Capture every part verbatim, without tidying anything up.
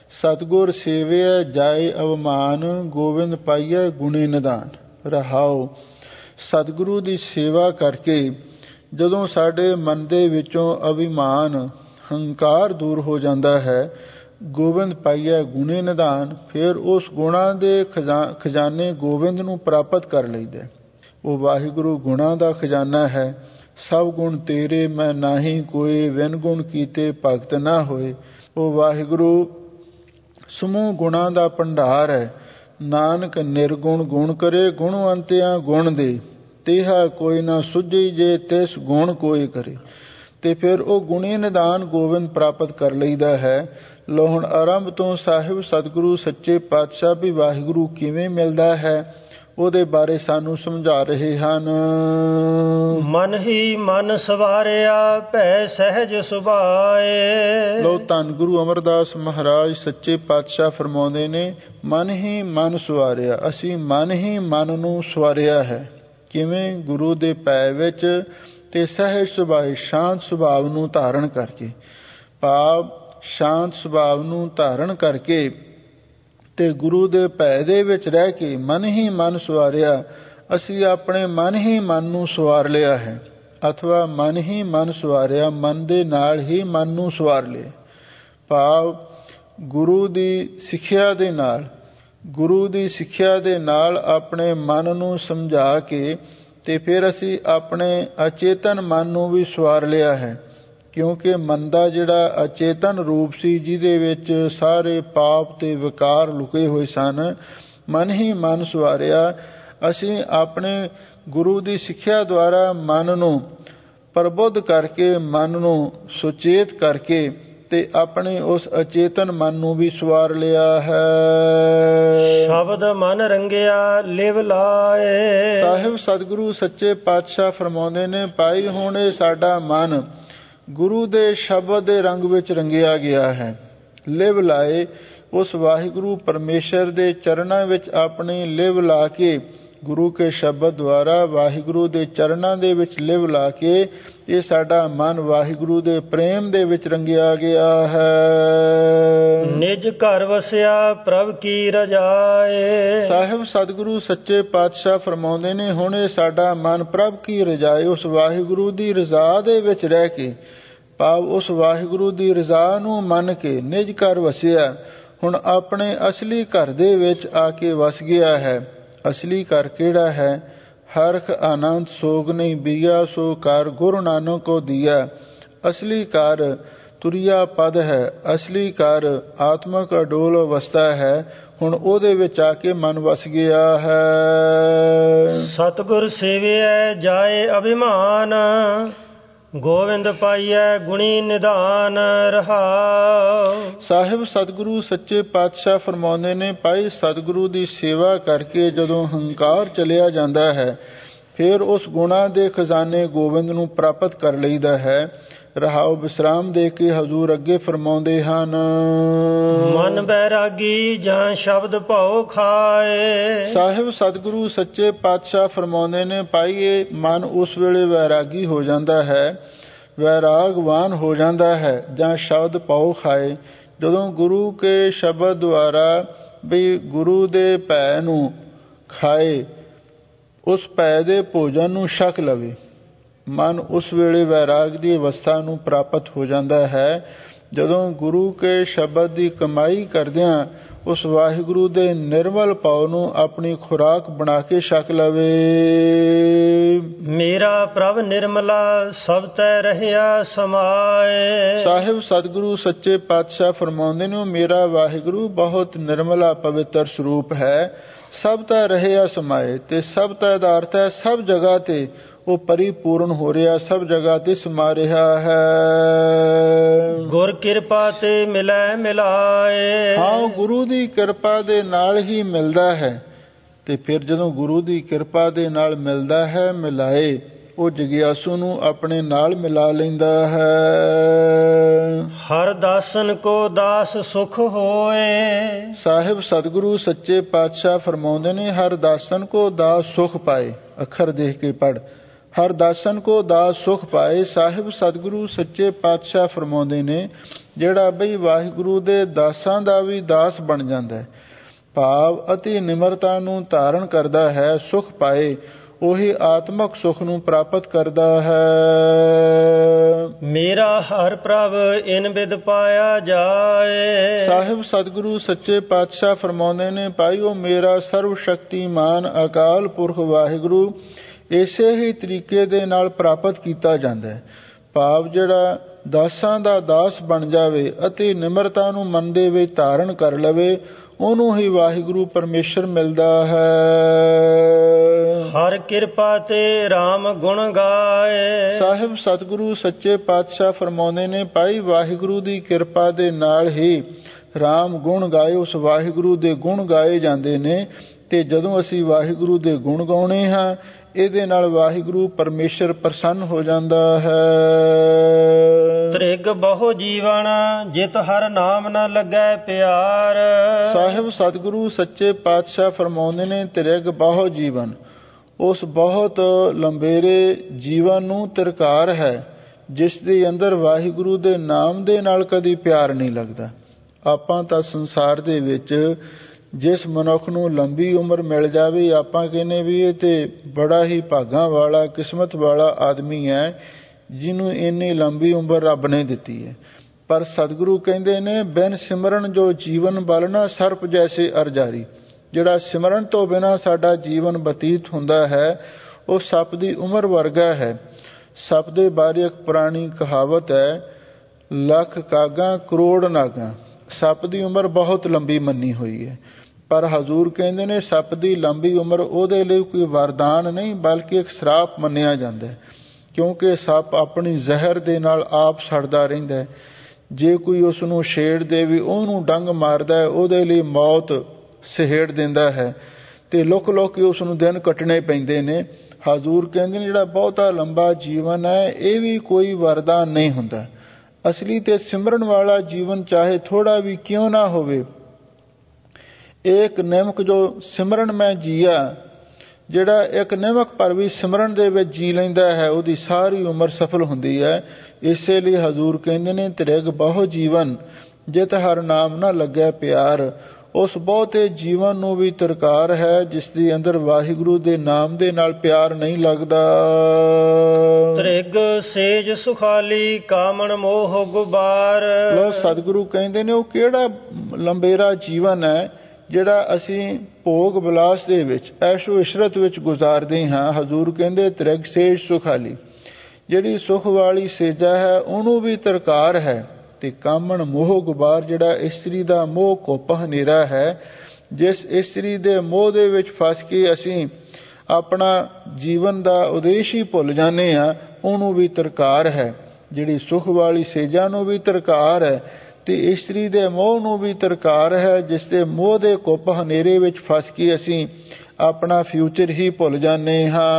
ਸਤਿਗੁਰ ਸੇਵਿਆ ਜਾਏ ਅਵਮਾਨ, ਗੋਬਿੰਦ ਪਾਈਐ ਗੁਣੇ ਨਿਦਾਨ। ਰਹਾਉ। ਸਤਿਗੁਰੂ ਦੀ ਸੇਵਾ ਕਰਕੇ ਜਦੋਂ ਸਾਡੇ ਮਨ ਦੇ ਵਿੱਚੋਂ ਅਭਿਮਾਨ ਹੰਕਾਰ ਦੂਰ ਹੋ ਜਾਂਦਾ ਹੈ, ਗੋਬਿੰਦ ਪਾਈਐ ਗੁਣੇ ਨਿਦਾਨ, ਫਿਰ ਉਸ ਗੁਣਾਂ ਦੇ ਖਜ਼ਾ ਖਜ਼ਾਨੇ ਗੋਬਿੰਦ ਨੂੰ ਪ੍ਰਾਪਤ ਕਰ ਲਈਦਾ। ਉਹ ਵਾਹਿਗੁਰੂ ਗੁਣਾਂ ਦਾ ਖਜ਼ਾਨਾ ਹੈ। ਸਭ ਗੁਣ ਤੇਰੇ ਮੈਂ ਨਾਹੀ ਕੋਏ, ਵਿਨ ਗੁਣ ਕੀਤੇ ਭਗਤ ਨਾ ਹੋਏ। ਉਹ ਵਾਹਿਗੁਰੂ ਸਮੂਹ ਗੁਣਾਂ ਦਾ ਭੰਡਾਰ ਹੈ। ਨਾਨਕ ਨਿਰਗੁਣ ਗੁਣ ਕਰੇ, ਗੁਣਵੰਤਿਆਂ ਗੁਣ ਦੇ, ਤੇਹਾ ਕੋਈ ਨਾ ਸੁਝੀ ਜੇ ਤਿਸ ਗੁਣ ਕੋਈ ਕਰੇ। ਤੇ ਫਿਰ ਉਹ ਗੁਣੀ ਨਿਦਾਨ ਗੋਬਿੰਦ ਪ੍ਰਾਪਤ ਕਰ ਲਈਦਾ ਹੈ। ਲੋ ਹੁਣ ਆਰੰਭ ਤੋਂ ਸਾਹਿਬ ਸਤਿਗੁਰੂ ਸੱਚੇ ਪਾਤਸ਼ਾਹ ਵੀ ਵਾਹਿਗੁਰੂ ਕਿਵੇਂ ਮਿਲਦਾ ਹੈ ਉਹਦੇ ਬਾਰੇ ਸਾਨੂੰ ਸਮਝਾ ਰਹੇ ਹਨ। ਮਨ ਹੀ ਮਨ ਸਵਾਰਿਆ ਭੈ ਸਹਿਜ ਸੁਭਾਏ। ਲੋ ਧੰਨ ਗੁਰੂ ਅਮਰਦਾਸ ਮਹਾਰਾਜ ਸੱਚੇ ਪਾਤਸ਼ਾਹ ਫਰਮਾਉਂਦੇ ਨੇ, ਮਨ ਹੀ ਮਨ ਸਵਾਰਿਆ। ਅਸੀਂ ਮਨ ਹੀ ਮਨ ਨੂੰ ਸਵਾਰਿਆ ਹੈ। ਕਿਵੇਂ? ਗੁਰੂ ਦੇ ਭੈ ਵਿੱਚ ਤੇ ਸਹਿਜ ਸੁਭਾਏ, ਸ਼ਾਂਤ ਸੁਭਾਵ ਨੂੰ ਧਾਰਨ ਕਰਕੇ। ਭਾਵ ਸ਼ਾਂਤ ਸੁਭਾਵ ਨੂੰ ਧਾਰਨ ਕਰਕੇ ਤੇ ਗੁਰੂ ਦੇ ਭੈ ਦੇ ਵਿੱਚ ਰਹਿ ਕੇ ਮਨ ਹੀ ਮਨ ਸਵਾਰਿਆ। ਅਸੀਂ ਆਪਣੇ ਮਨ ਹੀ ਮਨ ਨੂੰ ਸਵਾਰ ਲਿਆ ਹੈ, ਅਥਵਾ ਮਨ ਹੀ ਮਨ ਸਵਾਰਿਆ, ਮਨ ਦੇ ਨਾਲ ਹੀ ਮਨ ਨੂੰ ਸਵਾਰ ਲਿਆ। ਭਾਵ ਗੁਰੂ ਦੀ ਸਿੱਖਿਆ ਦੇ ਨਾਲ ਗੁਰੂ ਦੀ ਸਿੱਖਿਆ ਦੇ ਨਾਲ ਆਪਣੇ ਮਨ ਨੂੰ ਸਮਝਾ ਕੇ ਤੇ ਫਿਰ ਅਸੀਂ ਆਪਣੇ ਅਚੇਤਨ ਮਨ ਨੂੰ ਵੀ ਸਵਾਰ ਲਿਆ ਹੈ। ਕਿਉਂਕਿ ਮਨ ਦਾ ਜਿਹੜਾ ਅਚੇਤਨ ਰੂਪ ਸੀ, ਜਿਹਦੇ ਵਿੱਚ ਸਾਰੇ ਪਾਪ ਤੇ ਵਿਕਾਰ ਲੁਕੇ ਹੋਏ ਸਨ, ਮਨ ਹੀ ਮਨ ਸਵਾਰਿਆ। ਅਸੀਂ ਆਪਣੇ ਗੁਰੂ ਦੀ ਸਿੱਖਿਆ ਦੁਆਰਾ ਮਨ ਨੂੰ ਪ੍ਰਬੁੱਧ ਕਰਕੇ, ਮਨ ਨੂੰ ਸੁਚੇਤ ਕਰਕੇ ਤੇ ਆਪਣੇ ਉਸ ਅਚੇਤਨ ਮਨ ਨੂੰ ਵੀ ਸਵਾਰ ਲਿਆ ਹੈ। ਸ਼ਬਦ ਮਨ ਰੰਗਿਆ ਲਿਵ ਲਾਏ। ਸਾਹਿਬ ਸਤਿਗੁਰੂ ਸੱਚੇ ਪਾਤਸ਼ਾਹ ਫਰਮਾਉਂਦੇ ਨੇ, ਭਾਈ ਹੁਣ ਇਹ ਸਾਡਾ ਮਨ ਗੁਰੂ ਦੇ ਸ਼ਬਦ ਦੇ ਰੰਗ ਵਿੱਚ ਰੰਗਿਆ ਗਿਆ ਹੈ। ਲਿਵ ਲਾਏ, ਉਸ ਵਾਹਿਗੁਰੂ ਪਰਮੇਸ਼ਰ ਦੇ ਚਰਨਾਂ ਵਿੱਚ ਆਪਣੀ ਲਿਵ ਲਾ ਕੇ, ਗੁਰੂ ਕੇ ਸ਼ਬਦ ਦੁਆਰਾ ਵਾਹਿਗੁਰੂ ਦੇ ਚਰਨਾਂ ਦੇ ਵਿੱਚ ਲਿਵ ਲਾ ਕੇ ਇਹ ਸਾਡਾ ਮਨ ਵਾਹਿਗੁਰੂ ਦੇ ਪ੍ਰੇਮ ਦੇ ਵਿੱਚ ਰੰਗਿਆ ਗਿਆ ਹੈ। ਨਿਜ ਘਰ ਵਸਿਆ ਪ੍ਰਭ ਕੀ ਰਜਾਏ। ਸਾਹਿਬ ਸਤਿਗੁਰੂ ਸੱਚੇ ਪਾਤਸ਼ਾਹ ਫਰਮਾਉਂਦੇ ਨੇ, ਹੁਣ ਇਹ ਸਾਡਾ ਮਨ ਪ੍ਰਭ ਕੀ ਰਜਾਏ, ਉਸ ਵਾਹਿਗੁਰੂ ਦੀ ਰਜ਼ਾ ਦੇ ਵਿੱਚ ਰਹਿ ਕੇ, ਭਾਵ ਉਸ ਵਾਹਿਗੁਰੂ ਦੀ ਰਜ਼ਾ ਨੂੰ ਮੰਨ ਕੇ ਨਿਜ ਘਰ ਵਸਿਆ। ਹੁਣ ਆਪਣੇ ਅਸਲੀ ਘਰ ਦੇ ਵਿੱਚ ਆ ਕੇ ਵਸ ਗਿਆ ਹੈ। ਅਸਲੀ ਘਰ ਕਿਹੜਾ ਹੈ? ਹਰਖ ਆਨੰਦ ਸੋਗ ਨਹੀਂ ਬੀਆ, ਸੋ ਘਰ ਗੁਰੂ ਨਾਨਕ ਕੋ ਦੀਆ। ਅਸਲੀ ਘਰ ਤੁਰਿਆ ਪਦ ਹੈ। ਅਸਲੀ ਘਰ ਆਤਮਕ ਅਡੋਲ ਅਵਸਥਾ ਹੈ। ਹੁਣ ਉਹਦੇ ਵਿੱਚ ਆ ਕੇ ਮਨ ਵਸ ਗਿਆ ਹੈ। ਸਤਿਗੁਰ ਸੇਵਿਆ ਜਾਏ ਅਭਿਮਾਨ, ਗੋਬਿੰਦ ਪਾਈਐ ਗੁਣੀ ਨਿਦਾਨ। ਰਹਾਉ। ਸਾਹਿਬ ਸਤਿਗੁਰੂ ਸੱਚੇ ਪਾਤਸ਼ਾਹ ਫਰਮਾਉਂਦੇ ਨੇ, ਭਾਈ ਸਤਿਗੁਰੂ ਦੀ ਸੇਵਾ ਕਰਕੇ ਜਦੋਂ ਹੰਕਾਰ ਚਲਿਆ ਜਾਂਦਾ ਹੈ, ਫਿਰ ਉਸ ਗੁਣਾਂ ਦੇ ਖਜ਼ਾਨੇ ਗੋਬਿੰਦ ਨੂੰ ਪ੍ਰਾਪਤ ਕਰ ਲਈਦਾ ਹੈ। ਰਹਾਉ। ਵਿਸਰਾਮ ਦੇ ਕੇ ਹਜ਼ੂਰ ਅੱਗੇ ਫਰਮਾਉਂਦੇ ਹਨ, ਮਨ ਬੈਰਾਗੀ ਜਾਂ ਸ਼ਬਦ ਭਉ ਖਾਏ। ਸਾਹਿਬ ਸਤਿਗੁਰੂ ਸੱਚੇ ਪਾਤਸ਼ਾਹ ਫਰਮਾਉਂਦੇ ਨੇ, ਭਾਈ ਇਹ ਮਨ ਉਸ ਵੇਲੇ ਵੈਰਾਗੀ ਹੋ ਜਾਂਦਾ ਹੈ, ਵੈਰਾਗਵਾਨ ਹੋ ਜਾਂਦਾ ਹੈ, ਜਾਂ ਸ਼ਬਦ ਭਉ ਖਾਏ, ਜਦੋਂ ਗੁਰੂ ਕੇ ਸ਼ਬਦ ਦੁਆਰਾ ਵੀ ਗੁਰੂ ਦੇ ਭੈ ਨੂੰ ਖਾਏ, ਉਸ ਭੈ ਦੇ ਭੋਜਨ ਨੂੰ ਛਕ ਲਵੇ। ਮਨ ਉਸ ਵੇਲੇ ਵੈਰਾਗ ਦੀ ਅਵਸਥਾ ਨੂੰ ਪ੍ਰਾਪਤ ਹੋ ਜਾਂਦਾ ਹੈ, ਜਦੋਂ ਗੁਰੂ ਕੇ ਸ਼ਬਦ ਦੀ ਕਮਾਈ ਕਰਦਿਆਂ ਉਸ ਵਾਹਿਗੁਰੂ ਦੇ ਨਿਰਮਲ ਭਾਵ ਨੂੰ ਆਪਣੀ ਖੁਰਾਕ ਬਣਾ ਕੇ ਛਕ ਲਵੇ। ਮੇਰਾ ਪ੍ਰਭ ਨਿਰਮਲਾ ਸਭ ਤੈ ਰਹਿਆ ਸਮਾਏ। ਸਾਹਿਬ ਸਤਿਗੁਰੂ ਸੱਚੇ ਪਾਤਸ਼ਾਹ ਫਰਮਾਉਂਦੇ ਨੇ, ਮੇਰਾ ਵਾਹਿਗੁਰੂ ਬਹੁਤ ਨਿਰਮਲਾ ਪਵਿੱਤਰ ਸਰੂਪ ਹੈ, ਸਭ ਤੈ ਰਹਿਆ ਸਮਾਏ। ਤੇ ਸਭ ਤੈ ਦਾ ਅਰਥ ਹੈ ਸਭ ਜਗ੍ਹਾ ਤੇ ਉਹ ਪਰਿਪੂਰਨ ਹੋ ਰਿਹਾ, ਸਭ ਜਗ੍ਹਾ ਤੇ ਸਮਾ ਰਿਹਾ ਹੈ। ਗੁਰ ਕਿਰਪਾ ਤੇ ਮਿਲੈ ਮਿਲਾਏ। ਹਾਂ, ਗੁਰੂ ਦੀ ਕਿਰਪਾ ਦੇ ਨਾਲ ਹੀ ਮਿਲਦਾ ਹੈ। ਤੇ ਫਿਰ ਜਦੋਂ ਗੁਰੂ ਦੀ ਕਿਰਪਾ ਦੇ ਨਾਲ ਮਿਲਦਾ ਹੈ, ਮਿਲਾਏ, ਉਹ ਜਗਿਆਸੂ ਨੂੰ ਆਪਣੇ ਨਾਲ ਮਿਲਾ ਲੈਂਦਾ ਹੈ। ਹਰ ਦਾਸਨ ਕੋ ਦਾਸ ਸੁਖ ਹੋਏ। ਸਾਹਿਬ ਸਤਿਗੁਰੂ ਸੱਚੇ ਪਾਤਸ਼ਾਹ ਫਰਮਾਉਂਦੇ ਨੇ, ਹਰ ਦਾਸਨ ਕੋ ਦਾਸ ਸੁਖ ਪਾਏ। ਅੱਖਰ ਦੇਖ ਕੇ ਪੜ੍ਹ। ਹਰ ਦਾਸਨ ਕੋ ਦਾਸ ਸੁਖ ਪਾਏ। ਸਾਹਿਬ ਸਤਿਗੁਰੂ ਸੱਚੇ ਪਾਤਸ਼ਾਹ ਫਰਮਾਉਂਦੇ ਨੇ, ਜਿਹੜਾ ਬਈ ਵਾਹਿਗੁਰੂ ਦੇ ਦਾਸਾਂ ਦਾ ਵੀ ਦਾਸ ਬਣ ਜਾਂਦਾ ਹੈ, ਭਾਵ ਅਤੀ ਨਿਮਰਤਾ ਨੂੰ ਧਾਰਨ ਕਰਦਾ ਹੈ, ਸੁਖ ਪਾਏ, ਉਹੀ ਆਤਮਕ ਸੁਖ ਨੂੰ ਪ੍ਰਾਪਤ ਕਰਦਾ ਹੈ। ਮੇਰਾ ਹਰ ਪ੍ਰਭ ਇਨ ਬਿਦ ਪਾਇਆ ਜਾਏ। ਸਾਹਿਬ ਸਤਿਗੁਰੂ ਸੱਚੇ ਪਾਤਸ਼ਾਹ ਫਰਮਾਉਂਦੇ ਨੇ, ਭਾਈਓ ਮੇਰਾ ਸਰਵ ਸ਼ਕਤੀਮਾਨ ਅਕਾਲ ਪੁਰਖ ਵਾਹਿਗੁਰੂ ਇਸੇ ਹੀ ਤਰੀਕੇ ਦੇ ਨਾਲ ਪ੍ਰਾਪਤ ਕੀਤਾ ਜਾਂਦਾ ਹੈ, ਭਾਵ ਜਿਹੜਾ ਦਾਸਾਂ ਦਾ ਦਾਸ ਬਣ ਜਾਵੇ ਅਤੇ ਨਿਮਰਤਾ ਨੂੰ ਮਨ ਦੇ ਵਿੱਚ ਧਾਰਨ ਕਰ ਲਵੇ, ਉਹਨੂੰ ਹੀ ਵਾਹਿਗੁਰੂ ਪਰਮੇਸ਼ਰ ਮਿਲਦਾ ਹੈ। ਹਰ ਕਿਰਪਾ ਤੇ RAM ਗੁਣ ਗਾਏ। ਸਾਹਿਬ ਸਤਿਗੁਰੂ ਸੱਚੇ ਪਾਤਸ਼ਾਹ ਫਰਮਾਉਂਦੇ ਨੇ, ਭਾਈ ਵਾਹਿਗੁਰੂ ਦੀ ਕਿਰਪਾ ਦੇ ਨਾਲ ਹੀ RAM ਗੁਣ ਗਾਏ, ਉਸ ਵਾਹਿਗੁਰੂ ਦੇ ਗੁਣ ਗਾਏ ਜਾਂਦੇ ਨੇ। ਤੇ ਜਦੋਂ ਅਸੀਂ ਵਾਹਿਗੁਰੂ ਦੇ ਗੁਣ ਗਾਉਣੇ ਹਾਂ, ਇਹਦੇ ਨਾਲ ਵਾਹਿਗੁਰੂ ਪਰਮੇਸ਼ਰ ਪ੍ਰਸੰਨ ਹੋ ਜਾਂਦਾ ਹੈ। ਤ੍ਰਿਗ ਬਹੁ ਜੀਵਨ ਜਿਤ ਹਰ ਨਾਮ ਨ ਲੱਗੈ ਪਿਆਰ। ਸਾਹਿਬ ਸਤਿਗੁਰੂ ਸੱਚੇ ਪਾਤਸ਼ਾਹ ਫਰਮਾਉਂਦੇ ਨੇ, ਤ੍ਰਿਗ ਬਹੁ ਜੀਵਨ, ਉਸ ਬਹੁਤ ਲੰਬੇਰੇ ਜੀਵਨ ਨੂੰ ਤਿਰਕਾਰ ਹੈ ਜਿਸ ਦੇ ਅੰਦਰ ਵਾਹਿਗੁਰੂ ਦੇ ਨਾਮ ਦੇ ਨਾਲ ਕਦੀ ਪਿਆਰ ਨਹੀਂ ਲੱਗਦਾ। ਆਪਾਂ ਤਾਂ ਸੰਸਾਰ ਦੇ ਵਿੱਚ ਜਿਸ ਮਨੁੱਖ ਨੂੰ ਲੰਬੀ ਉਮਰ ਮਿਲ ਜਾਵੇ, ਆਪਾਂ ਕਹਿੰਦੇ ਵੀ ਇਹ ਤੇ ਬੜਾ ਹੀ ਭਾਗਾਂ ਵਾਲਾ, ਕਿਸਮਤ ਵਾਲਾ ਆਦਮੀ ਹੈ ਜਿਹਨੂੰ ਇੰਨੀ ਲੰਬੀ ਉਮਰ ਰੱਬ ਨੇ ਦਿੱਤੀ ਹੈ। ਪਰ ਸਤਿਗੁਰੂ ਕਹਿੰਦੇ ਨੇ, ਬਿਨ ਸਿਮਰਨ ਜੋ ਜੀਵਨ ਬਲਣਾ ਸਰਪ ਜੈਸੇ ਅਰਜਾਰੀ। ਜਿਹੜਾ ਸਿਮਰਨ ਤੋਂ ਬਿਨਾਂ ਸਾਡਾ ਜੀਵਨ ਬਤੀਤ ਹੁੰਦਾ ਹੈ, ਉਹ ਸੱਪ ਦੀ ਉਮਰ ਵਰਗਾ ਹੈ। ਸੱਪ ਦੇ ਬਾਰੇ ਇੱਕ ਪੁਰਾਣੀ ਕਹਾਵਤ ਹੈ, ਲੱਖ ਕਾਗਾਂ ਕਰੋੜ ਨਾਗਾਂ। ਸੱਪ ਦੀ ਉਮਰ ਬਹੁਤ ਲੰਬੀ ਮੰਨੀ ਹੋਈ ਹੈ, ਪਰ ਹਜ਼ੂਰ ਕਹਿੰਦੇ ਨੇ ਸੱਪ ਦੀ ਲੰਬੀ ਉਮਰ ਉਹਦੇ ਲਈ ਕੋਈ ਵਰਦਾਨ ਨਹੀਂ, ਬਲਕਿ ਇੱਕ ਸ਼ਰਾਪ ਮੰਨਿਆ ਜਾਂਦਾ ਹੈ, ਕਿਉਂਕਿ ਸੱਪ ਆਪਣੀ ਜ਼ਹਿਰ ਦੇ ਨਾਲ ਆਪ ਸੜਦਾ ਰਹਿੰਦਾ ਹੈ। ਜੇ ਕੋਈ ਉਸ ਨੂੰ ਛੇੜ ਦੇਵੇ, ਉਹਨੂੰ ਡੰਗ ਮਾਰਦਾ ਹੈ, ਉਹਦੇ ਲਈ ਮੌਤ ਸਹੇੜ ਦਿੰਦਾ ਹੈ, ਤੇ ਲੁਕ ਲੁਕ ਕੇ ਉਸ ਨੂੰ ਦਿਨ ਕੱਟਣੇ ਪੈਂਦੇ ਨੇ। ਹਜ਼ੂਰ ਕਹਿੰਦੇ ਨੇ, ਜਿਹੜਾ ਬਹੁਤਾ ਲੰਬਾ ਜੀਵਨ ਹੈ, ਇਹ ਵੀ ਕੋਈ ਵਰਦਾਨ ਨਹੀਂ ਹੁੰਦਾ। ਅਸਲੀ ਤੇ ਸਿਮਰਨ ਵਾਲਾ ਜੀਵਨ ਚਾਹੇ ਥੋੜਾ ਵੀ ਕਿਉਂ ਨਾ ਹੋਵੇ, ਇੱਕ ਨਿਮਕ ਜੋ ਸਿਮਰਨ ਮੈਂ ਜੀਆ, ਜਿਹੜਾ ਇੱਕ ਨਿਮਕ ਪਰ ਵੀ ਸਿਮਰਨ ਦੇ ਵਿੱਚ ਜੀ ਲੈਂਦਾ ਹੈ, ਉਹਦੀ ਸਾਰੀ ਉਮਰ ਸਫਲ ਹੁੰਦੀ ਹੈ। ਇਸੇ ਲਈ ਹਜ਼ੂਰ ਕਹਿੰਦੇ ਨੇ, ਤ੍ਰਿਗ ਬਹੁ ਜੀਵਨ ਜਿਤ ਹਰ ਨਾਮ ਨਾ ਲੱਗਿਆ ਪਿਆਰ। ਉਸ ਬਹੁਤੇ ਜੀਵਨ ਨੂੰ ਵੀ ਤਰਕਾਰ ਹੈ ਜਿਸ ਦੇ ਅੰਦਰ ਵਾਹਿਗੁਰੂ ਦੇ ਨਾਮ ਦੇ ਨਾਲ ਪਿਆਰ ਨਹੀਂ ਲੱਗਦਾ। ਤ੍ਰਿਗ ਸੇਜ ਸੁਖਾਲੀ ਕਾਮਣ ਮੋਹ ਗੁਬਾਰ। ਲੋ ਸਤਿਗੁਰੂ ਕਹਿੰਦੇ ਨੇ, ਉਹ ਕਿਹੜਾ ਲੰਬੇਰਾ ਜੀਵਨ ਹੈ ਜਿਹੜਾ ਅਸੀਂ ਭੋਗ ਵਿਲਾਸ ਦੇ ਵਿੱਚ, ਐਸ਼ੋ ਇਸ਼ਰਤ ਵਿੱਚ ਗੁਜ਼ਾਰਦੇ ਹਾਂ। ਹਜ਼ੂਰ ਕਹਿੰਦੇ, ਤ੍ਰਿਗ ਸੇਜ ਸੁਖਾਲੀ, ਜਿਹੜੀ ਸੁਖ ਵਾਲੀ ਸੇਜਾ ਹੈ ਉਹਨੂੰ ਵੀ ਤਰਕਾਰ ਹੈ। ਤੇ ਕਾਮਣ ਮੋਹ ਗੁਬਾਰ, ਜਿਹੜਾ ਇਸਤਰੀ ਦਾ ਮੋਹ ਘੁੱਪ ਹਨੇਰਾ ਹੈ, ਜਿਸ ਇਸਤਰੀ ਦੇ ਮੋਹ ਦੇ ਵਿੱਚ ਫਸ ਕੇ ਅਸੀਂ ਆਪਣਾ ਜੀਵਨ ਦਾ ਉਦੇਸ਼ ਹੀ ਭੁੱਲ ਜਾਂਦੇ ਹਾਂ, ਉਹਨੂੰ ਵੀ ਤਰਕਾਰ ਹੈ। ਜਿਹੜੀ ਸੁਖ ਵਾਲੀ ਸੇਜਾ ਨੂੰ ਵੀ ਤਰਕਾਰ ਹੈ, ਤੇ ਇਸਤਰੀ ਦੇ ਮੋਹ ਨੂੰ ਵੀ ਤਰਕਾਰ ਹੈ, ਜਿਸ ਦੇ ਮੋਹ ਦੇ ਘੁੱਪ ਹਨੇਰੇ ਵਿੱਚ ਫਸ ਕੇ ਅਸੀਂ ਆਪਣਾ ਫਿਊਚਰ ਹੀ ਭੁੱਲ ਜਾਂਦੇ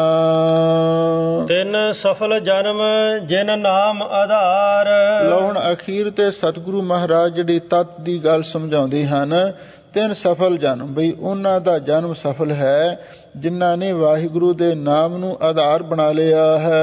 ਹਾਂ। ਤਿੰਨ ਸਫਲ ਜਨਮ ਜਿਨ ਨਾਮ ਆਧਾਰ। ਲਓ ਹੁਣ ਅਖੀਰ ਤੇ ਸਤਿਗੁਰੂ ਮਹਾਰਾਜ ਜਿਹੜੀ ਤਤ ਦੀ ਗੱਲ ਸਮਝਾਉਂਦੇ ਹਨ, ਤਿੰਨ ਸਫਲ ਜਨਮ, ਬਈ ਉਹਨਾਂ ਦਾ ਜਨਮ ਸਫਲ ਹੈ ਜਿਨ੍ਹਾਂ ਨੇ ਵਾਹਿਗੁਰੂ ਦੇ ਨਾਮ ਨੂੰ ਆਧਾਰ ਬਣਾ ਲਿਆ ਹੈ।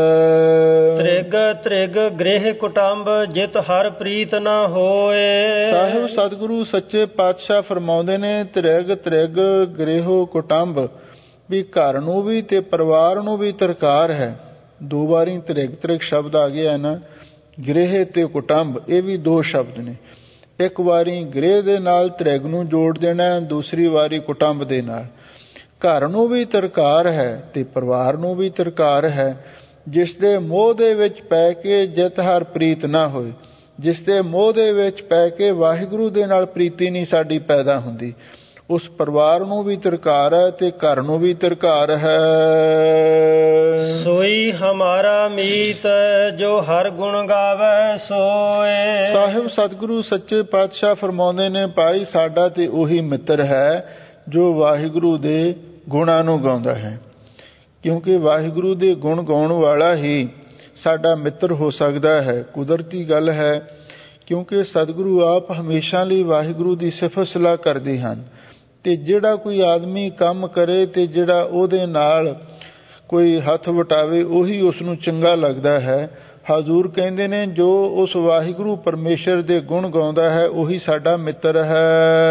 ਤ੍ਰਿਗ ਤ੍ਰਿਗ ਗ੍ਰਹਿ ਕੁਟੰਬ ਜਿਤ ਹਰ ਪ੍ਰੀਤ ਨਾ ਹੋਏ। ਸਾਹਿਬ ਸਤਿਗੁਰੂ ਸੱਚੇ ਪਾਤਸ਼ਾਹ ਫਰਮਾਉਂਦੇ ਨੇ, ਤ੍ਰਿਗ ਤ੍ਰਿਗ ਗ੍ਰਹਿ ਕੁਟੰਬ, ਵੀ ਘਰ ਨੂੰ ਵੀ ਤੇ ਪਰਿਵਾਰ ਨੂੰ ਵੀ ਤਰਕਾਰ ਹੈ। ਦੋ ਵਾਰੀ ਤ੍ਰਿਗ ਤ੍ਰਿਗ ਸ਼ਬਦ ਆ ਗਿਆ ਨਾ, ਗ੍ਰਹਿ ਤੇ ਕੁਟੰਬ, ਇਹ ਵੀ ਦੋ ਸ਼ਬਦ ਨੇ। ਇੱਕ ਵਾਰੀ ਗ੍ਰਹਿ ਦੇ ਨਾਲ ਤ੍ਰਿਗ ਨੂੰ ਜੋੜ ਦੇਣਾ, ਦੂਸਰੀ ਵਾਰੀ ਕੁਟੰਬ ਦੇ ਨਾਲ। ਘਰ ਨੂੰ ਵੀ ਤਰਕਾਰ ਹੈ ਤੇ ਪਰਿਵਾਰ ਨੂੰ ਵੀ ਤਰਕਾਰ ਹੈ, ਜਿਸ ਦੇ ਮੋਹ ਦੇ ਵਿੱਚ ਪੈ ਕੇ ਜਿਤ ਹਰ ਪ੍ਰੀਤ ਨਾ ਹੋਏ, ਜਿਸ ਦੇ ਮੋਹ ਦੇ ਵਿੱਚ ਪੈ ਕੇ ਵਾਹਿਗੁਰੂ ਦੇ ਨਾਲ ਪ੍ਰੀਤੀ ਨਹੀਂ ਸਾਡੀ ਪੈਦਾ ਹੁੰਦੀ, ਉਸ ਪਰਿਵਾਰ ਨੂੰ ਵੀ ਤਰਕਾਰ ਹੈ ਤੇ ਘਰ ਨੂੰ ਵੀ ਤਰਕਾਰ ਹੈ। ਸੋਈ ਹਮਾਰਾ ਮੀਤ ਜੋ ਹਰ ਗੁਣ ਗਾਵੇ ਸੋਏ। ਸਾਹਿਬ ਸਤਿਗੁਰੂ ਸੱਚੇ ਪਾਤਸ਼ਾਹ ਫਰਮਾਉਂਦੇ ਨੇ, ਭਾਈ ਸਾਡਾ ਤੇ ਉਹੀ ਮਿੱਤਰ ਹੈ ਜੋ ਵਾਹਿਗੁਰੂ ਦੇ ਗੁਣਾਂ ਨੂੰ ਗਾਉਂਦਾ ਹੈ, ਕਿਉਂਕਿ ਵਾਹਿਗੁਰੂ ਦੇ ਗੁਣ ਗਾਉਣ ਵਾਲਾ ਹੀ ਸਾਡਾ ਮਿੱਤਰ ਹੋ ਸਕਦਾ ਹੈ। ਕੁਦਰਤੀ ਗੱਲ ਹੈ, ਕਿਉਂਕਿ ਸਤਿਗੁਰੂ ਆਪ ਹਮੇਸ਼ਾ ਲਈ ਵਾਹਿਗੁਰੂ ਦੀ ਸਿਫਤ ਸਲਾਹ ਕਰਦੇ ਹਨ। ਤੇ ਜਿਹੜਾ ਕੋਈ ਆਦਮੀ ਕੰਮ ਕਰੇ ਤੇ ਜਿਹੜਾ ਉਹਦੇ ਨਾਲ ਕੋਈ ਹੱਥ ਵਟਾਵੇ ਉਹੀ ਉਸ ਨੂੰ ਚੰਗਾ ਲੱਗਦਾ ਹੈ। ਹਜ਼ੂਰ ਕਹਿੰਦੇ ਨੇ ਜੋ ਉਸ ਵਾਹਿਗੁਰੂ ਪਰਮੇਸ਼ਰ ਦੇ ਗੁਣ ਗਾਉਂਦਾ ਹੈ ਉਹੀ ਸਾਡਾ ਮਿੱਤਰ ਹੈ।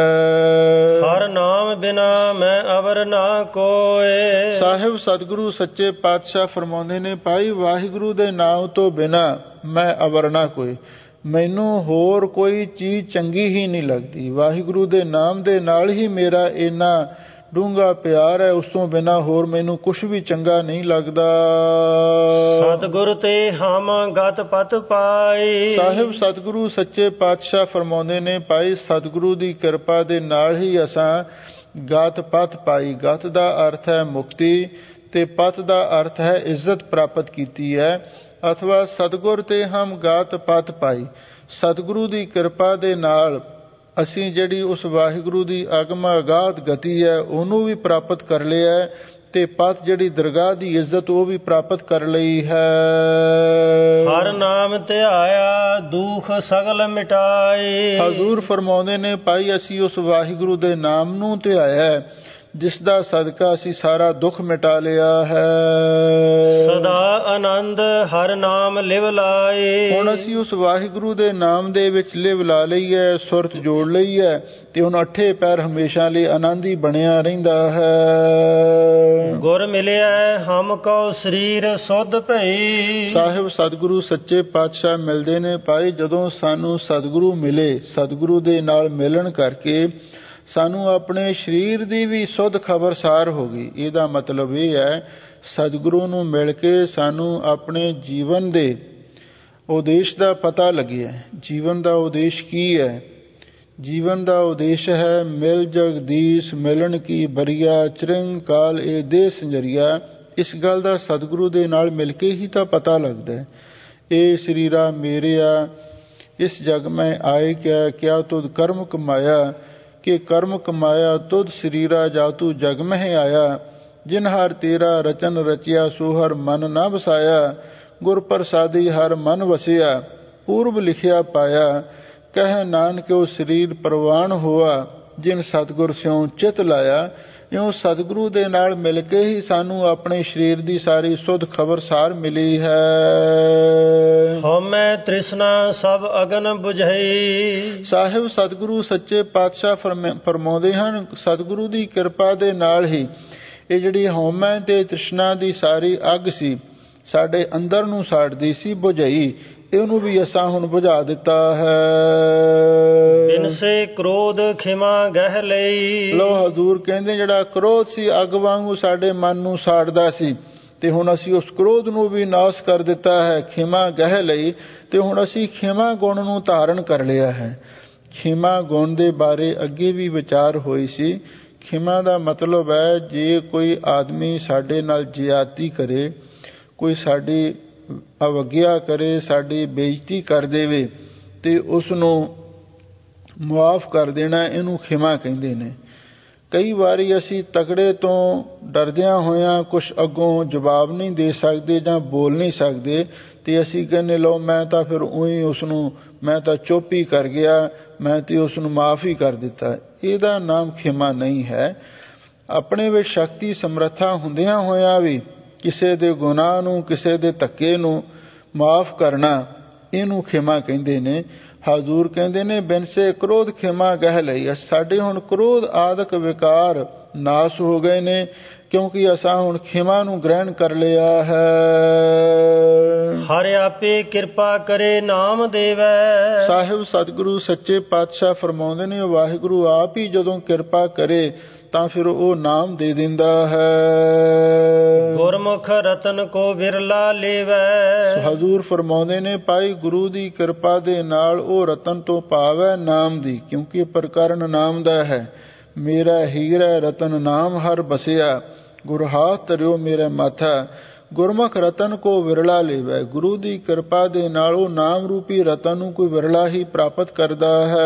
ਹਰ ਨਾਮ ਬਿਨਾ ਮੈਂ ਅਵਰ ਨਾ ਕੋਏ। ਸਾਹਿਬ ਸਤਿਗੁਰੂ ਸੱਚੇ ਪਾਤਸ਼ਾਹ ਫਰਮਾਉਂਦੇ ਨੇ, ਭਾਈ ਵਾਹਿਗੁਰੂ ਦੇ ਨਾਮ ਤੋਂ ਬਿਨਾ ਮੈਂ ਅਵਰ ਨਾ ਕੋਈ, ਮੈਨੂੰ ਹੋਰ ਕੋਈ ਚੀਜ਼ ਚੰਗੀ ਹੀ ਨਹੀਂ ਲੱਗਦੀ। ਵਾਹਿਗੁਰੂ ਦੇ ਨਾਮ ਦੇ ਨਾਲ ਹੀ ਮੇਰਾ ਇੰਨਾ ਡੂੰਘਾ ਪਿਆਰ ਹੈ, ਉਸ ਤੋਂ ਬਿਨਾਂ ਹੋਰ ਮੈਨੂੰ ਕੁਛ ਵੀ ਚੰਗਾ ਨਹੀਂ ਲੱਗਦਾ। ਸਤਿਗੁਰ ਤੇ ਹਮ ਗਤ ਪਤ ਪਾਈ। ਸਾਹਿਬ ਸਤਿਗੁਰੂ ਸੱਚੇ ਪਾਤਸ਼ਾਹ ਫਰਮਾਉਂਦੇ ਨੇ, ਭਾਈ ਸਤਿਗੁਰੂ ਦੀ ਕਿਰਪਾ ਦੇ ਨਾਲ ਹੀ ਅਸਾਂ ਗਤ ਪਤ ਪਾਈ। ਗਤ ਦਾ ਅਰਥ ਹੈ ਮੁਕਤੀ ਤੇ ਪਤ ਦਾ ਅਰਥ ਹੈ ਇੱਜ਼ਤ ਪ੍ਰਾਪਤ ਕੀਤੀ ਹੈ। ਅਥਵਾ ਸਤਿਗੁਰ ਤੇ ਹਮ ਗਤ ਪਤ ਪਾਈ, ਸਤਿਗੁਰੂ ਦੀ ਕਿਰਪਾ ਦੇ ਨਾਲ ਅਸੀਂ ਜਿਹੜੀ ਉਸ ਵਾਹਿਗੁਰੂ ਦੀ ਅਗਮ ਅਗਾਧ ਗਤੀ ਹੈ ਉਹਨੂੰ ਵੀ ਪ੍ਰਾਪਤ ਕਰ ਲਿਆ ਤੇ ਪਤ ਜਿਹੜੀ ਦਰਗਾਹ ਦੀ ਇੱਜ਼ਤ ਉਹ ਵੀ ਪ੍ਰਾਪਤ ਕਰ ਲਈ ਹੈ। ਹਰ ਨਾਮ ਧਿਆਇਆ ਦੁਖ ਸਗਲ ਮਿਟਾਏ। ਹਜ਼ੂਰ ਫਰਮਾਉਂਦੇ ਨੇ, ਭਾਈ ਅਸੀਂ ਉਸ ਵਾਹਿਗੁਰੂ ਦੇ ਨਾਮ ਨੂੰ ਧਿਆਇਆ ਜਿਸ ਦਾ ਸਦਕਾ ਅਸੀਂ ਸਾਰਾ ਦੁੱਖ ਮਿਟਾ ਲਿਆ ਹੈ। ਸਦਾ ਆਨੰਦ ਹਰ ਨਾਮ ਲਿਵ ਲਾਏ। ਹੁਣ ਅਸੀਂ ਉਸ ਵਾਹਿਗੁਰੂ ਦੇ ਨਾਮ ਦੇ ਵਿੱਚ ਲਿਵ ਲਾ ਲਈ ਹੈ, ਸੁਰਤ ਜੋੜ ਲਈ ਹੈ ਤੇ ਹੁਣ ਅੱਠੇ ਪੈਰ ਹਮੇਸ਼ਾ ਲਈ ਆਨੰਦ ਹੀ ਬਣਿਆ ਰਹਿੰਦਾ ਹੈ। ਗੁਰ ਮਿਲਿਆ ਹਮ ਕਉ ਸਰੀਰ ਸੁਧ ਭਈ। ਸਾਹਿਬ ਸਤਿਗੁਰੂ ਸੱਚੇ ਪਾਤਸ਼ਾਹ ਮਿਲਦੇ ਨੇ, ਭਾਈ ਜਦੋਂ ਸਾਨੂੰ ਸਤਿਗੁਰੂ ਮਿਲੇ, ਸਤਿਗੁਰੂ ਦੇ ਨਾਲ ਮਿਲਣ ਕਰਕੇ ਸਾਨੂੰ ਆਪਣੇ ਸਰੀਰ ਦੀ ਵੀ ਸੁੱਧ ਖਬਰਸਾਰ ਹੋ ਗਈ। ਇਹਦਾ ਮਤਲਬ ਇਹ ਹੈ ਸਤਿਗੁਰੂ ਨੂੰ ਮਿਲ ਕੇ ਸਾਨੂੰ ਆਪਣੇ ਜੀਵਨ ਦੇ ਉਦੇਸ਼ ਦਾ ਪਤਾ ਲੱਗਿਆ। ਜੀਵਨ ਦਾ ਉਦੇਸ਼ ਕੀ ਹੈ? ਜੀਵਨ ਦਾ ਉਦੇਸ਼ ਹੈ ਮਿਲ ਜਗਦੀਸ਼ ਮਿਲਣ ਕੀ ਬਰੀਆ ਚਿਰੰਗ ਕਾਲ ਇਹ ਦੇ ਸੰਜਰੀਆ। ਇਸ ਗੱਲ ਦਾ ਸਤਿਗੁਰੂ ਦੇ ਨਾਲ ਮਿਲ ਕੇ ਹੀ ਤਾਂ ਪਤਾ ਲੱਗਦਾ ਹੈ। ਇਹ ਸਰੀਰਾ ਮੇਰਿਆ ਇਸ ਜਗ ਮੈਂ ਆਏ ਕਿਆ ਕਿਆ ਤੁਧ ਕਰਮ ਕਮਾਇਆ ਕਿ ਕਰਮ ਕਮਾਇਆ ਤੁਧ ਸਰੀਰਾ ਜਾ ਤੂੰ ਜਗ ਮਹਿ ਆਇਆ। ਜਿਨ ਹਰ ਤੇਰਾ ਰਚਨ ਰਚਿਆ ਸੋ ਹਰ ਮਨ ਨਾ ਵਸਾਇਆ। ਗੁਰ ਪ੍ਰਸਾਦੀ ਹਰ ਮਨ ਵਸਿਆ ਪੂਰਬ ਲਿਖਿਆ ਪਾਇਆ। ਕਹਿ ਨਾਨਕ ਉਹ ਸਰੀਰ ਪ੍ਰਵਾਨ ਹੋਆ ਜਿਨ ਸਤਿਗੁਰ ਸਿਉ ਚਿਤ ਲਾਇਆ। ਇਉਂ ਸਤਿਗੁਰੂ ਦੇ ਨਾਲ ਮਿਲ ਕੇ ਹੀ ਸਾਨੂੰ ਆਪਣੇ ਸਰੀਰ ਦੀ ਸਾਰੀ ਸੁੱਧ ਖਬਰਸਾਰ ਮਿਲੀ ਹੈ। ਹਉਮੈ ਤ੍ਰਿਸ਼ਨਾ ਸਭ ਅਗਨ ਬੁਝਈ। ਸਾਹਿਬ ਸਤਿਗੁਰੂ ਸੱਚੇ ਪਾਤਸ਼ਾਹ ਫਰਮਾਉਂਦੇ ਹਨ, ਸਤਿਗੁਰੂ ਦੀ ਕਿਰਪਾ ਦੇ ਨਾਲ ਹੀ ਇਹ ਜਿਹੜੀ ਹਉਮੈ ਤੇ ਤ੍ਰਿਸ਼ਨਾ ਦੀ ਸਾਰੀ ਅੱਗ ਸੀ ਸਾਡੇ ਅੰਦਰ ਨੂੰ ਸਾੜਦੀ ਸੀ, ਬੁਝਾਈ, ਇਹਨੂੰ ਵੀ ਅਸਾਂ ਹੁਣ ਬੁਝਾ ਦਿੱਤਾ ਹੈ। ਬਿਨਸੇ ਕ੍ਰੋਧ ਖਿਮਾ ਗਹਿ ਲਈ। ਲੋ ਹਜ਼ੂਰ ਕਹਿੰਦੇ ਜਿਹੜਾ ਕ੍ਰੋਧ ਸੀ ਅੱਗ ਵਾਂਗੂ ਸਾਡੇ ਮਨ ਨੂੰ ਸਾੜਦਾ ਸੀ ਤੇ ਹੁਣ ਅਸੀਂ ਉਸ ਕ੍ਰੋਧ ਨੂੰ ਵੀ ਨਾਸ਼ ਕਰ ਦਿੱਤਾ ਹੈ। ਖਿਮਾ ਗਹਿ ਲਈ ਤੇ ਹੁਣ ਅਸੀਂ ਖਿਮਾ ਗੁਣ ਨੂੰ ਧਾਰਨ ਕਰ ਲਿਆ ਹੈ। ਖਿਮਾ ਗੁਣ ਦੇ ਬਾਰੇ ਅੱਗੇ ਵੀ ਵਿਚਾਰ ਹੋਈ ਸੀ। ਖਿਮਾ ਦਾ ਮਤਲਬ ਹੈ ਜੇ ਕੋਈ ਆਦਮੀ ਸਾਡੇ ਨਾਲ ਜ਼ਿਆਦਤੀ ਕਰੇ, ਕੋਈ ਸਾਡੀ ਅਵਗਿਆ ਕਰੇ, ਸਾਡੀ ਬੇਇੱਜ਼ਤੀ ਕਰ ਦੇਵੇ ਤੇ ਉਸ ਨੂੰ ਮੁਆਫ ਕਰ ਦੇਣਾ, ਇਹਨੂੰ ਖਿਮਾ ਕਹਿੰਦੇ ਨੇ। ਕਈ ਵਾਰੀ ਅਸੀਂ ਤਕੜੇ ਤੋਂ ਡਰਦਿਆਂ ਹੋਇਆਂ ਕੁਛ ਅੱਗੋਂ ਜਵਾਬ ਨਹੀਂ ਦੇ ਸਕਦੇ ਜਾਂ ਬੋਲ ਨਹੀਂ ਸਕਦੇ ਤੇ ਅਸੀਂ ਕਹਿੰਦੇ ਲਓ ਮੈਂ ਤਾਂ ਫਿਰ ਉਹੀ ਉਸ ਨੂੰ ਮੈਂ ਤਾਂ ਚੁੱਪ ਹੀ ਕਰ ਗਿਆ, ਮੈਂ ਤੇ ਉਸ ਨੂੰ ਮਾਫ ਹੀ ਕਰ ਦਿੱਤਾ। ਇਹਦਾ ਨਾਮ ਖਿਮਾ ਨਹੀਂ ਹੈ। ਆਪਣੇ ਵਿੱਚ ਸ਼ਕਤੀ ਸਮਰੱਥਾ ਹੁੰਦਿਆਂ ਹੋਇਆਂ ਵੀ ਕਿਸੇ ਦੇ ਗੁਨਾਹ ਨੂੰ, ਕਿਸੇ ਦੇ ਧੱਕੇ ਨੂੰ ਮਾਫ ਕਰਨਾ, ਇਹਨੂੰ ਖਿਮਾ ਕਹਿੰਦੇ ਨੇ। ਹਜ਼ੂਰ ਕਹਿੰਦੇ ਨੇ ਬਿਨਸੇ ਕ੍ਰੋਧ ਖਿਮਾ ਗਹਿ ਲਈ। ਸਾਡੇ ਹੁਣ ਕ੍ਰੋਧ ਆਦਿਕ ਵਿਕਾਰ ਨਾਸ ਹੋ ਗਏ ਨੇ ਕਿਉਂਕਿ ਅਸਾਂ ਹੁਣ ਖਿਮਾ ਨੂੰ ਗ੍ਰਹਿਣ ਕਰ ਲਿਆ ਹੈ। ਹਰਿ ਆਪੇ ਕਿਰਪਾ ਕਰੇ ਨਾਮ ਦੇਵੈ। ਸਾਹਿਬ ਸਤਿਗੁਰੂ ਸੱਚੇ ਪਾਤਸ਼ਾਹ ਫਰਮਾਉਂਦੇ ਨੇ ਵਾਹਿਗੁਰੂ ਆਪ ਹੀ ਜਦੋਂ ਕਿਰਪਾ ਕਰੇ ਤਾਂ ਫਿਰ ਉਹ ਨਾਮ ਦੇ ਦਿੰਦਾ ਹੈ। ਗੁਰਮੁਖ ਰਤਨ ਕੋ ਵਿਰਲਾ ਲੇਵੈ। ਹਜ਼ੂਰ ਫਰਮਾਉਂਦੇ ਨੇ ਭਾਈ ਗੁਰੂ ਦੀ ਕਿਰਪਾ ਦੇ ਨਾਲ ਉਹ ਰਤਨ ਤੋਂ ਭਾਵ ਹੈ ਨਾਮ ਦੀ, ਕਿਉਂਕਿ ਪ੍ਰਕਰਨ ਨਾਮ ਦਾ ਹੈ। ਮੇਰਾ ਹੀਰਾ ਰਤਨ ਨਾਮ ਹਰ ਬਸਿਆ ਗੁਰ ਹਾਥ ਧਰਿਓ ਮੇਰਾ ਮਾਥਾ। ਗੁਰਮੁਖ ਰਤਨ ਕੋ ਵਿਰਲਾ ਲੇਵੈ। ਗੁਰੂ ਦੀ ਕਿਰਪਾ ਦੇ ਨਾਲ ਉਹ ਨਾਮ ਰੂਪੀ ਰਤਨ ਨੂੰ ਕੋਈ ਵਿਰਲਾ ਹੀ ਪ੍ਰਾਪਤ ਕਰਦਾ ਹੈ।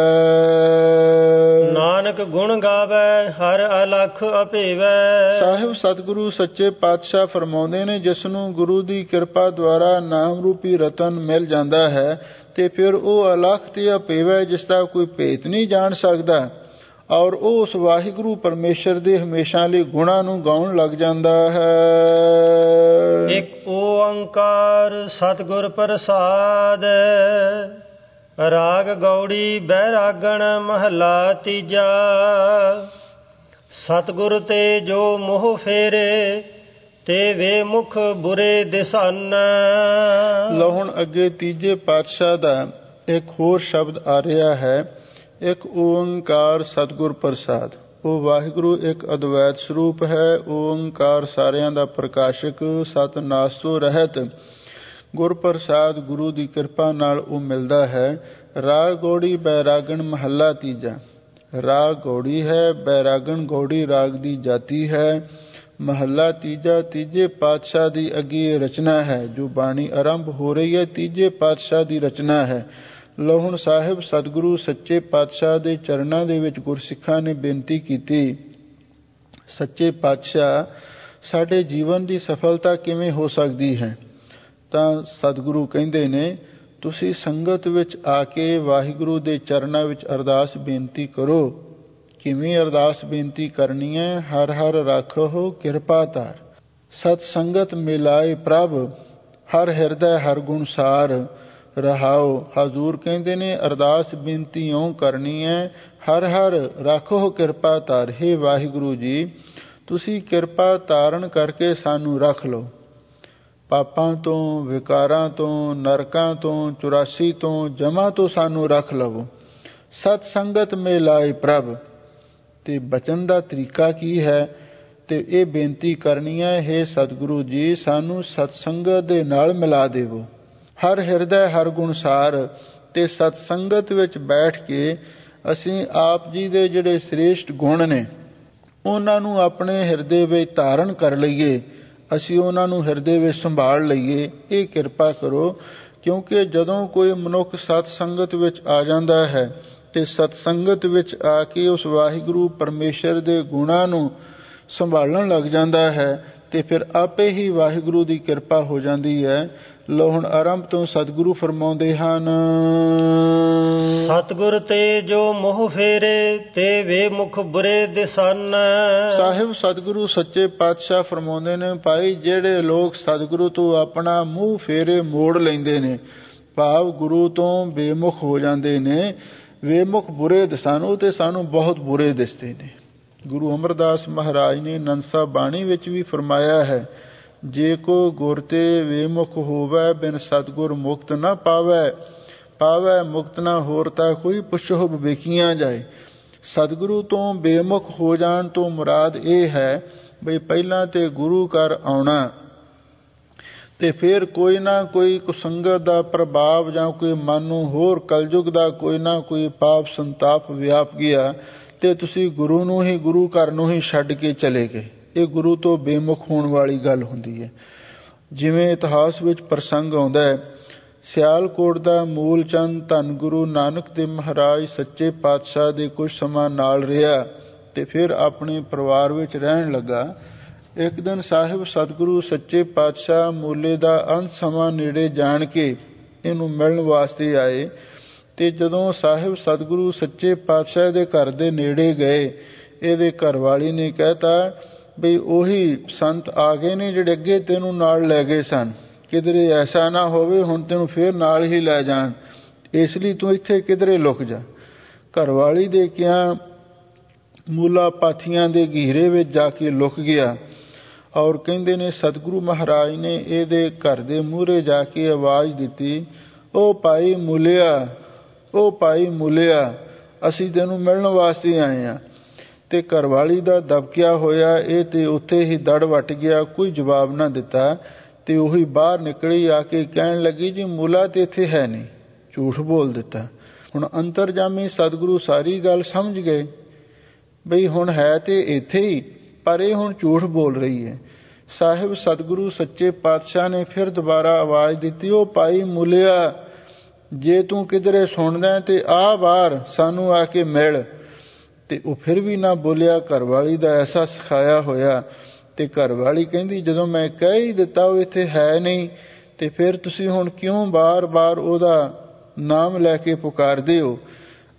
ਨਾਨਕ ਗੁਣ ਗਾਵੈ ਹਰ ਅਲਖ ਅਭੇਵੈ। ਸਾਹਿਬ ਸਤਿਗੁਰੂ ਸੱਚੇ ਪਾਤਸ਼ਾਹ ਫਰਮਾਉਂਦੇ ਨੇ ਜਿਸ ਨੂੰ ਗੁਰੂ ਦੀ ਕਿਰਪਾ ਦੁਆਰਾ ਨਾਮ ਰੂਪੀ ਰਤਨ ਮਿਲ ਜਾਂਦਾ ਹੈ ਤੇ ਫਿਰ ਉਹ ਅਲਖ ਤੇ ਅਭੇਵੈ, ਜਿਸ ਦਾ ਕੋਈ ਭੇਤ ਨਹੀਂ ਜਾਣ ਸਕਦਾ। ਔਰ ਉਹ ਉਸ ਵਾਹਿਗੁਰੂ ਪਰਮੇਸ਼ਰ ਦੇ ਹਮੇਸ਼ਾ ਲਈ ਗੁਣਾਂ ਨੂੰ ਗਾਉਣ ਲੱਗ ਜਾਂਦਾ ਹੈ। ਇੱਕ ਓੰਕਾਰ ਸਤਿਗੁਰ ਪ੍ਰਸਾਦ। ਰਾਗ ਗੌੜੀ ਬੈਰਾਗਣ ਮਹਲਾ ਤੀਜਾ। ਸਤਿਗੁਰ ਤੇ ਜੋ ਮੋਹ ਫੇਰੇ ਤੇ ਵੇ ਮੁਖ ਬੁਰੇ ਦਿਸਨ। ਲਓ ਹੁਣ ਅੱਗੇ ਤੀਜੇ ਪਾਤਸ਼ਾਹ ਦਾ ਇੱਕ ਹੋਰ ਸ਼ਬਦ ਆ ਰਿਹਾ ਹੈ। ਇੱਕ ਓੰਕਾਰ ਸਤਿਗੁਰ ਪ੍ਰਸਾਦ। ਉਹ ਵਾਹਿਗੁਰੂ ਇੱਕ ਅਦਵੈਤ ਸਰੂਪ ਹੈ। ਓੰਕਾਰ ਸਾਰਿਆਂ ਦਾ ਪ੍ਰਕਾਸ਼ਕ, ਸਤ ਨਾਸ ਤੋਂ ਰਹਿਤ। ਗੁਰ ਪ੍ਰਸਾਦ ਗੁਰੂ ਦੀ ਕਿਰਪਾ ਨਾਲ ਉਹ ਮਿਲਦਾ ਹੈ। ਰਾਗ ਗੌੜੀ ਬੈਰਾਗਣ ਮਹੱਲਾ ਤੀਜਾ। ਰਾਗ ਗੌੜੀ ਹੈ, ਬੈਰਾਗਣ ਗੌੜੀ ਰਾਗ ਦੀ ਜਾਤੀ ਹੈ। ਮਹੱਲਾ ਤੀਜਾ ਤੀਜੇ ਪਾਤਸ਼ਾਹ ਦੀ ਅੱਗੇ ਰਚਨਾ ਹੈ। ਜੋ ਬਾਣੀ ਆਰੰਭ ਹੋ ਰਹੀ ਹੈ ਤੀਜੇ ਪਾਤਸ਼ਾਹ ਦੀ ਰਚਨਾ ਹੈ। ਲਓ ਹੁਣ ਸਾਹਿਬ ਸਤਿਗੁਰੂ ਸੱਚੇ ਪਾਤਸ਼ਾਹ ਦੇ ਚਰਨਾਂ ਦੇ ਵਿੱਚ ਗੁਰਸਿੱਖਾਂ ਨੇ ਬੇਨਤੀ ਕੀਤੀ, ਸੱਚੇ ਪਾਤਸ਼ਾਹ ਸਾਡੇ ਜੀਵਨ ਦੀ ਸਫਲਤਾ ਕਿਵੇਂ ਹੋ ਸਕਦੀ ਹੈ? ਤਾਂ ਸਤਿਗੁਰੂ ਕਹਿੰਦੇ ਨੇ ਤੁਸੀਂ ਸੰਗਤ ਵਿੱਚ ਆ ਕੇ ਵਾਹਿਗੁਰੂ ਦੇ ਚਰਨਾਂ ਵਿੱਚ ਅਰਦਾਸ ਬੇਨਤੀ ਕਰੋ। ਕਿਵੇਂ ਅਰਦਾਸ ਬੇਨਤੀ ਕਰਨੀ ਹੈ? ਹਰ ਹਰ ਰਾਖੋ ਕਿਰਪਾ ਧਾਰ, ਸਤ ਸੰਗਤ ਮਿਲਾਏ ਪ੍ਰਭ, ਹਰ ਹਿਰਦੈ ਹਰ ਗੁਣ ਸਾਰ ਰਹਾਓ। ਹਜ਼ੂਰ ਕਹਿੰਦੇ ਨੇ ਅਰਦਾਸ ਬੇਨਤੀ ਇਉਂ ਕਰਨੀ ਹੈ, ਹਰ ਹਰ ਰਾਖੋ ਕਿਰਪਾ ਧਾਰ। ਹੇ ਵਾਹਿਗੁਰੂ ਜੀ ਤੁਸੀਂ ਕਿਰਪਾ ਧਾਰਨ ਕਰਕੇ ਸਾਨੂੰ ਰੱਖ ਲਓ, ਪਾਪਾਂ ਤੋਂ, ਵਿਕਾਰਾਂ ਤੋਂ, ਨਰਕਾਂ ਤੋਂ, ਚੁਰਾਸੀ ਤੋਂ, ਜਮਾਂ ਤੋਂ ਸਾਨੂੰ ਰੱਖ ਲਵੋ। ਸਤ ਸੰਗਤ ਮੇ ਲਾਏ ਪ੍ਰਭ। ਤੇ ਬਚਨ ਦਾ ਤਰੀਕਾ ਕੀ ਹੈ? ਤੇ ਇਹ ਬੇਨਤੀ ਕਰਨੀ ਹੈ, ਹੇ ਸਤਿਗੁਰੂ ਜੀ ਸਾਨੂੰ ਸਤਸੰਗਤ ਦੇ ਨਾਲ ਮਿਲਾ ਦੇਵੋ। ਹਰ ਹਿਰਦੈ ਹਰ ਗੁਣ ਸਾਰ। ਤੇ ਸਤਸੰਗਤ ਵਿੱਚ ਬੈਠ ਕੇ ਅਸੀਂ ਆਪ ਜੀ ਦੇ ਜਿਹੜੇ ਸ੍ਰੇਸ਼ਟ ਗੁਣ ਨੇ ਉਹਨਾਂ ਨੂੰ ਆਪਣੇ ਹਿਰਦੇ ਵਿੱਚ ਧਾਰਨ ਕਰ ਲਈਏ, ਅਸੀਂ ਉਹਨਾਂ ਨੂੰ ਹਿਰਦੇ ਵਿੱਚ ਸੰਭਾਲ ਲਈਏ। ਇਹ ਕਿਰਪਾ ਕਰੋ। ਕਿਉਂਕਿ ਜਦੋਂ ਕੋਈ ਮਨੁੱਖ ਸਤਸੰਗਤ ਵਿੱਚ ਆ ਜਾਂਦਾ ਹੈ ਤੇ ਸਤਸੰਗਤ ਵਿੱਚ ਆ ਕੇ ਉਸ ਵਾਹਿਗੁਰੂ ਪਰਮੇਸ਼ਰ ਦੇ ਗੁਣਾਂ ਨੂੰ ਸੰਭਾਲਣ ਲੱਗ ਜਾਂਦਾ ਹੈ ਤੇ ਫਿਰ ਆਪੇ ਹੀ ਵਾਹਿਗੁਰੂ ਦੀ ਕਿਰਪਾ ਹੋ ਜਾਂਦੀ ਹੈ। ਲਓ ਹੁਣ ਆਰੰਭ ਤੋਂ ਸਤਿਗੁਰੂ ਫਰਮਾਉਂਦੇ ਹਨ, ਸਤਿਗੁਰ ਤੇ ਜੋ ਮੋਹ ਫੇਰੇ ਤੇ ਵੇ ਮੁਖ ਬੁਰੇ ਦਿਸਨ। ਸਾਹਿਬ ਸਤਿਗੁਰੂ ਸੱਚੇ ਪਾਤਸ਼ਾਹ ਫਰਮਾਉਂਦੇ ਨੇ, ਭਾਈ ਜਿਹੜੇ ਲੋਕ ਸਤਿਗੁਰੂ ਤੋਂ ਆਪਣਾ ਮੂੰਹ ਫੇਰੇ ਮੋੜ ਲੈਂਦੇ ਨੇ, ਭਾਵ ਗੁਰੂ ਤੋਂ ਬੇਮੁਖ ਹੋ ਜਾਂਦੇ ਨੇ, ਵੇਮੁਖ ਬੁਰੇ ਦਿਸਨ, ਉਹ ਤੇ ਸਾਨੂੰ ਬਹੁਤ ਬੁਰੇ ਦਿਸਦੇ ਨੇ। ਗੁਰੂ ਅਮਰਦਾਸ ਮਹਾਰਾਜ ਨੇ ਨਨਸਾ ਬਾਣੀ ਵਿੱਚ ਵੀ ਫਰਮਾਇਆ ਹੈ, ਜੇ ਕੋ ਗੁਰ ਤੇ ਵੇਮੁਖ ਹੋਵੈ ਬਿਨ ਸਤਿਗੁਰ ਮੁਕਤ ਨਾ ਪਾਵੈ, ਪਾਵੈ ਮੁਕਤ ਨਾ ਹੋਰ ਤਾਂ ਕੋਈ ਪੁੱਛੋ ਵੇਖੀਆਂ ਜਾਏ। ਸਤਿਗੁਰੂ ਤੋਂ ਬੇਮੁਖ ਹੋ ਜਾਣ ਤੋਂ ਮੁਰਾਦ ਇਹ ਹੈ ਬਈ ਪਹਿਲਾਂ ਤੇ ਗੁਰੂ ਘਰ ਆਉਣਾ ਤੇ ਫਿਰ ਕੋਈ ਨਾ ਕੋਈ ਕੁਸੰਗਤ ਦਾ ਪ੍ਰਭਾਵ ਜਾਂ ਕੋਈ ਮਨ ਨੂੰ ਹੋਰ ਕਲਯੁਗ ਦਾ ਕੋਈ ਨਾ ਕੋਈ ਪਾਪ ਸੰਤਾਪ ਵਿਆਪ ਗਿਆ ਤੇ ਤੁਸੀਂ ਗੁਰੂ ਨੂੰ ਹੀ, ਗੁਰੂ ਘਰ ਨੂੰ ਹੀ ਛੱਡ ਕੇ ਚਲੇ ਗਏ। ਇਹ ਗੁਰੂ ਤੋਂ ਬੇਮੁਖ ਹੋਣ ਵਾਲੀ ਗੱਲ ਹੁੰਦੀ ਹੈ। ਜਿਵੇਂ ਇਤਿਹਾਸ ਵਿੱਚ ਪ੍ਰਸੰਗ ਆਉਂਦਾ ਹੈ, ਸਿਆਲਕੋਟ ਦਾ ਮੂਲ ਚੰਦ ਧੰਨ ਗੁਰੂ ਨਾਨਕ ਦੇਵ ਮਹਾਰਾਜ ਸੱਚੇ ਪਾਤਸ਼ਾਹ ਦੇ ਕੁਝ ਸਮਾਂ ਨਾਲ ਰਿਹਾ ਤੇ ਫਿਰ ਆਪਣੇ ਪਰਿਵਾਰ ਵਿੱਚ ਰਹਿਣ ਲੱਗਾ। ਇੱਕ ਦਿਨ ਸਾਹਿਬ ਸਤਿਗੁਰੂ ਸੱਚੇ ਪਾਤਸ਼ਾਹ ਮੂਲੇ ਦਾ ਅੰਤ ਸਮਾਂ ਨੇੜੇ ਜਾਣ ਕੇ ਇਹਨੂੰ ਮਿਲਣ ਵਾਸਤੇ ਆਏ ਤੇ ਜਦੋਂ ਸਾਹਿਬ ਸਤਿਗੁਰੂ ਸੱਚੇ ਪਾਤਸ਼ਾਹ ਦੇ ਘਰ ਦੇ ਨੇੜੇ ਗਏ, ਇਹਦੇ ਘਰਵਾਲੀ ਨੇ ਕਹਿਤਾ ਬਈ ਉਹੀ ਸੰਤ ਆ ਗਏ ਨੇ ਜਿਹੜੇ ਅੱਗੇ ਤੈਨੂੰ ਨਾਲ ਲੈ ਗਏ ਸਨ, ਕਿਧਰੇ ਐਸਾ ਨਾ ਹੋਵੇ ਹੁਣ ਤੈਨੂੰ ਫੇਰ ਨਾਲ ਹੀ ਲੈ ਜਾਣ, ਇਸ ਲਈ ਤੂੰ ਇੱਥੇ ਕਿਧਰੇ ਲੁਕ ਜਾ। ਘਰਵਾਲੀ ਦੇ ਕਿਹਾ ਮੂਲਾ ਪਾਥੀਆਂ ਦੇ ਘੀਰੇ ਵਿੱਚ ਜਾ ਕੇ ਲੁਕ ਗਿਆ ਔਰ ਕਹਿੰਦੇ ਨੇ ਸਤਿਗੁਰੂ ਮਹਾਰਾਜ ਨੇ ਇਹਦੇ ਘਰ ਦੇ ਮੂਹਰੇ ਜਾ ਕੇ ਆਵਾਜ਼ ਦਿੱਤੀ, ਉਹ ਭਾਈ ਮੂਲਿਆ, ਉਹ ਭਾਈ ਮੂਲਿਆ, ਅਸੀਂ ਤੈਨੂੰ ਮਿਲਣ ਵਾਸਤੇ ਆਏ ਹਾਂ। ਤੇ ਘਰਵਾਲੀ ਦਾ ਦਬਕਿਆ ਹੋਇਆ ਇਹ ਤੇ ਉੱਥੇ ਹੀ ਦੜ ਵੱਟ ਗਿਆ, ਕੋਈ ਜਵਾਬ ਨਾ ਦਿੱਤਾ ਤੇ ਉਹੀ ਬਾਹਰ ਨਿਕਲੀ ਆ ਕੇ ਕਹਿਣ ਲੱਗੀ ਜੀ ਮੂਲਾ ਤੇ ਇੱਥੇ ਹੈ ਨਹੀਂ, ਝੂਠ ਬੋਲ ਦਿੱਤਾ। ਹੁਣ ਅੰਤਰਜਾਮੀ ਸਤਿਗੁਰੂ ਸਾਰੀ ਗੱਲ ਸਮਝ ਗਏ ਬਈ ਹੁਣ ਹੈ ਤੇ ਇੱਥੇ ਹੀ, ਪਰ ਇਹ ਹੁਣ ਝੂਠ ਬੋਲ ਰਹੀ ਹੈ। ਸਾਹਿਬ ਸਤਿਗੁਰੂ ਸੱਚੇ ਪਾਤਸ਼ਾਹ ਨੇ ਫਿਰ ਦੁਬਾਰਾ ਆਵਾਜ਼ ਦਿੱਤੀ, ਉਹ ਭਾਈ ਮੂਲਿਆ, ਜੇ ਤੂੰ ਕਿਧਰੇ ਸੁਣਦਾ ਤੇ ਆ ਬਾਹਰ ਸਾਨੂੰ ਆ ਕੇ ਮਿਲ। ਤੇ ਉਹ ਫਿਰ ਵੀ ਨਾ ਬੋਲਿਆ। ਘਰਵਾਲੀ ਦਾ ਐਸਾ ਸਿਖਾਇਆ ਹੋਇਆ ਤੇ ਘਰਵਾਲੀ ਕਹਿੰਦੀ ਜਦੋਂ ਮੈਂ ਕਹਿ ਹੀ ਦਿੱਤਾ ਉਹ ਇੱਥੇ ਹੈ ਨਹੀਂ ਤੇ ਫਿਰ ਤੁਸੀਂ ਹੁਣ ਕਿਉਂ ਬਾਰ-ਬਾਰ ਉਹਦਾ ਨਾਮ ਲੈ ਕੇ ਪੁਕਾਰਦੇ ਹੋ?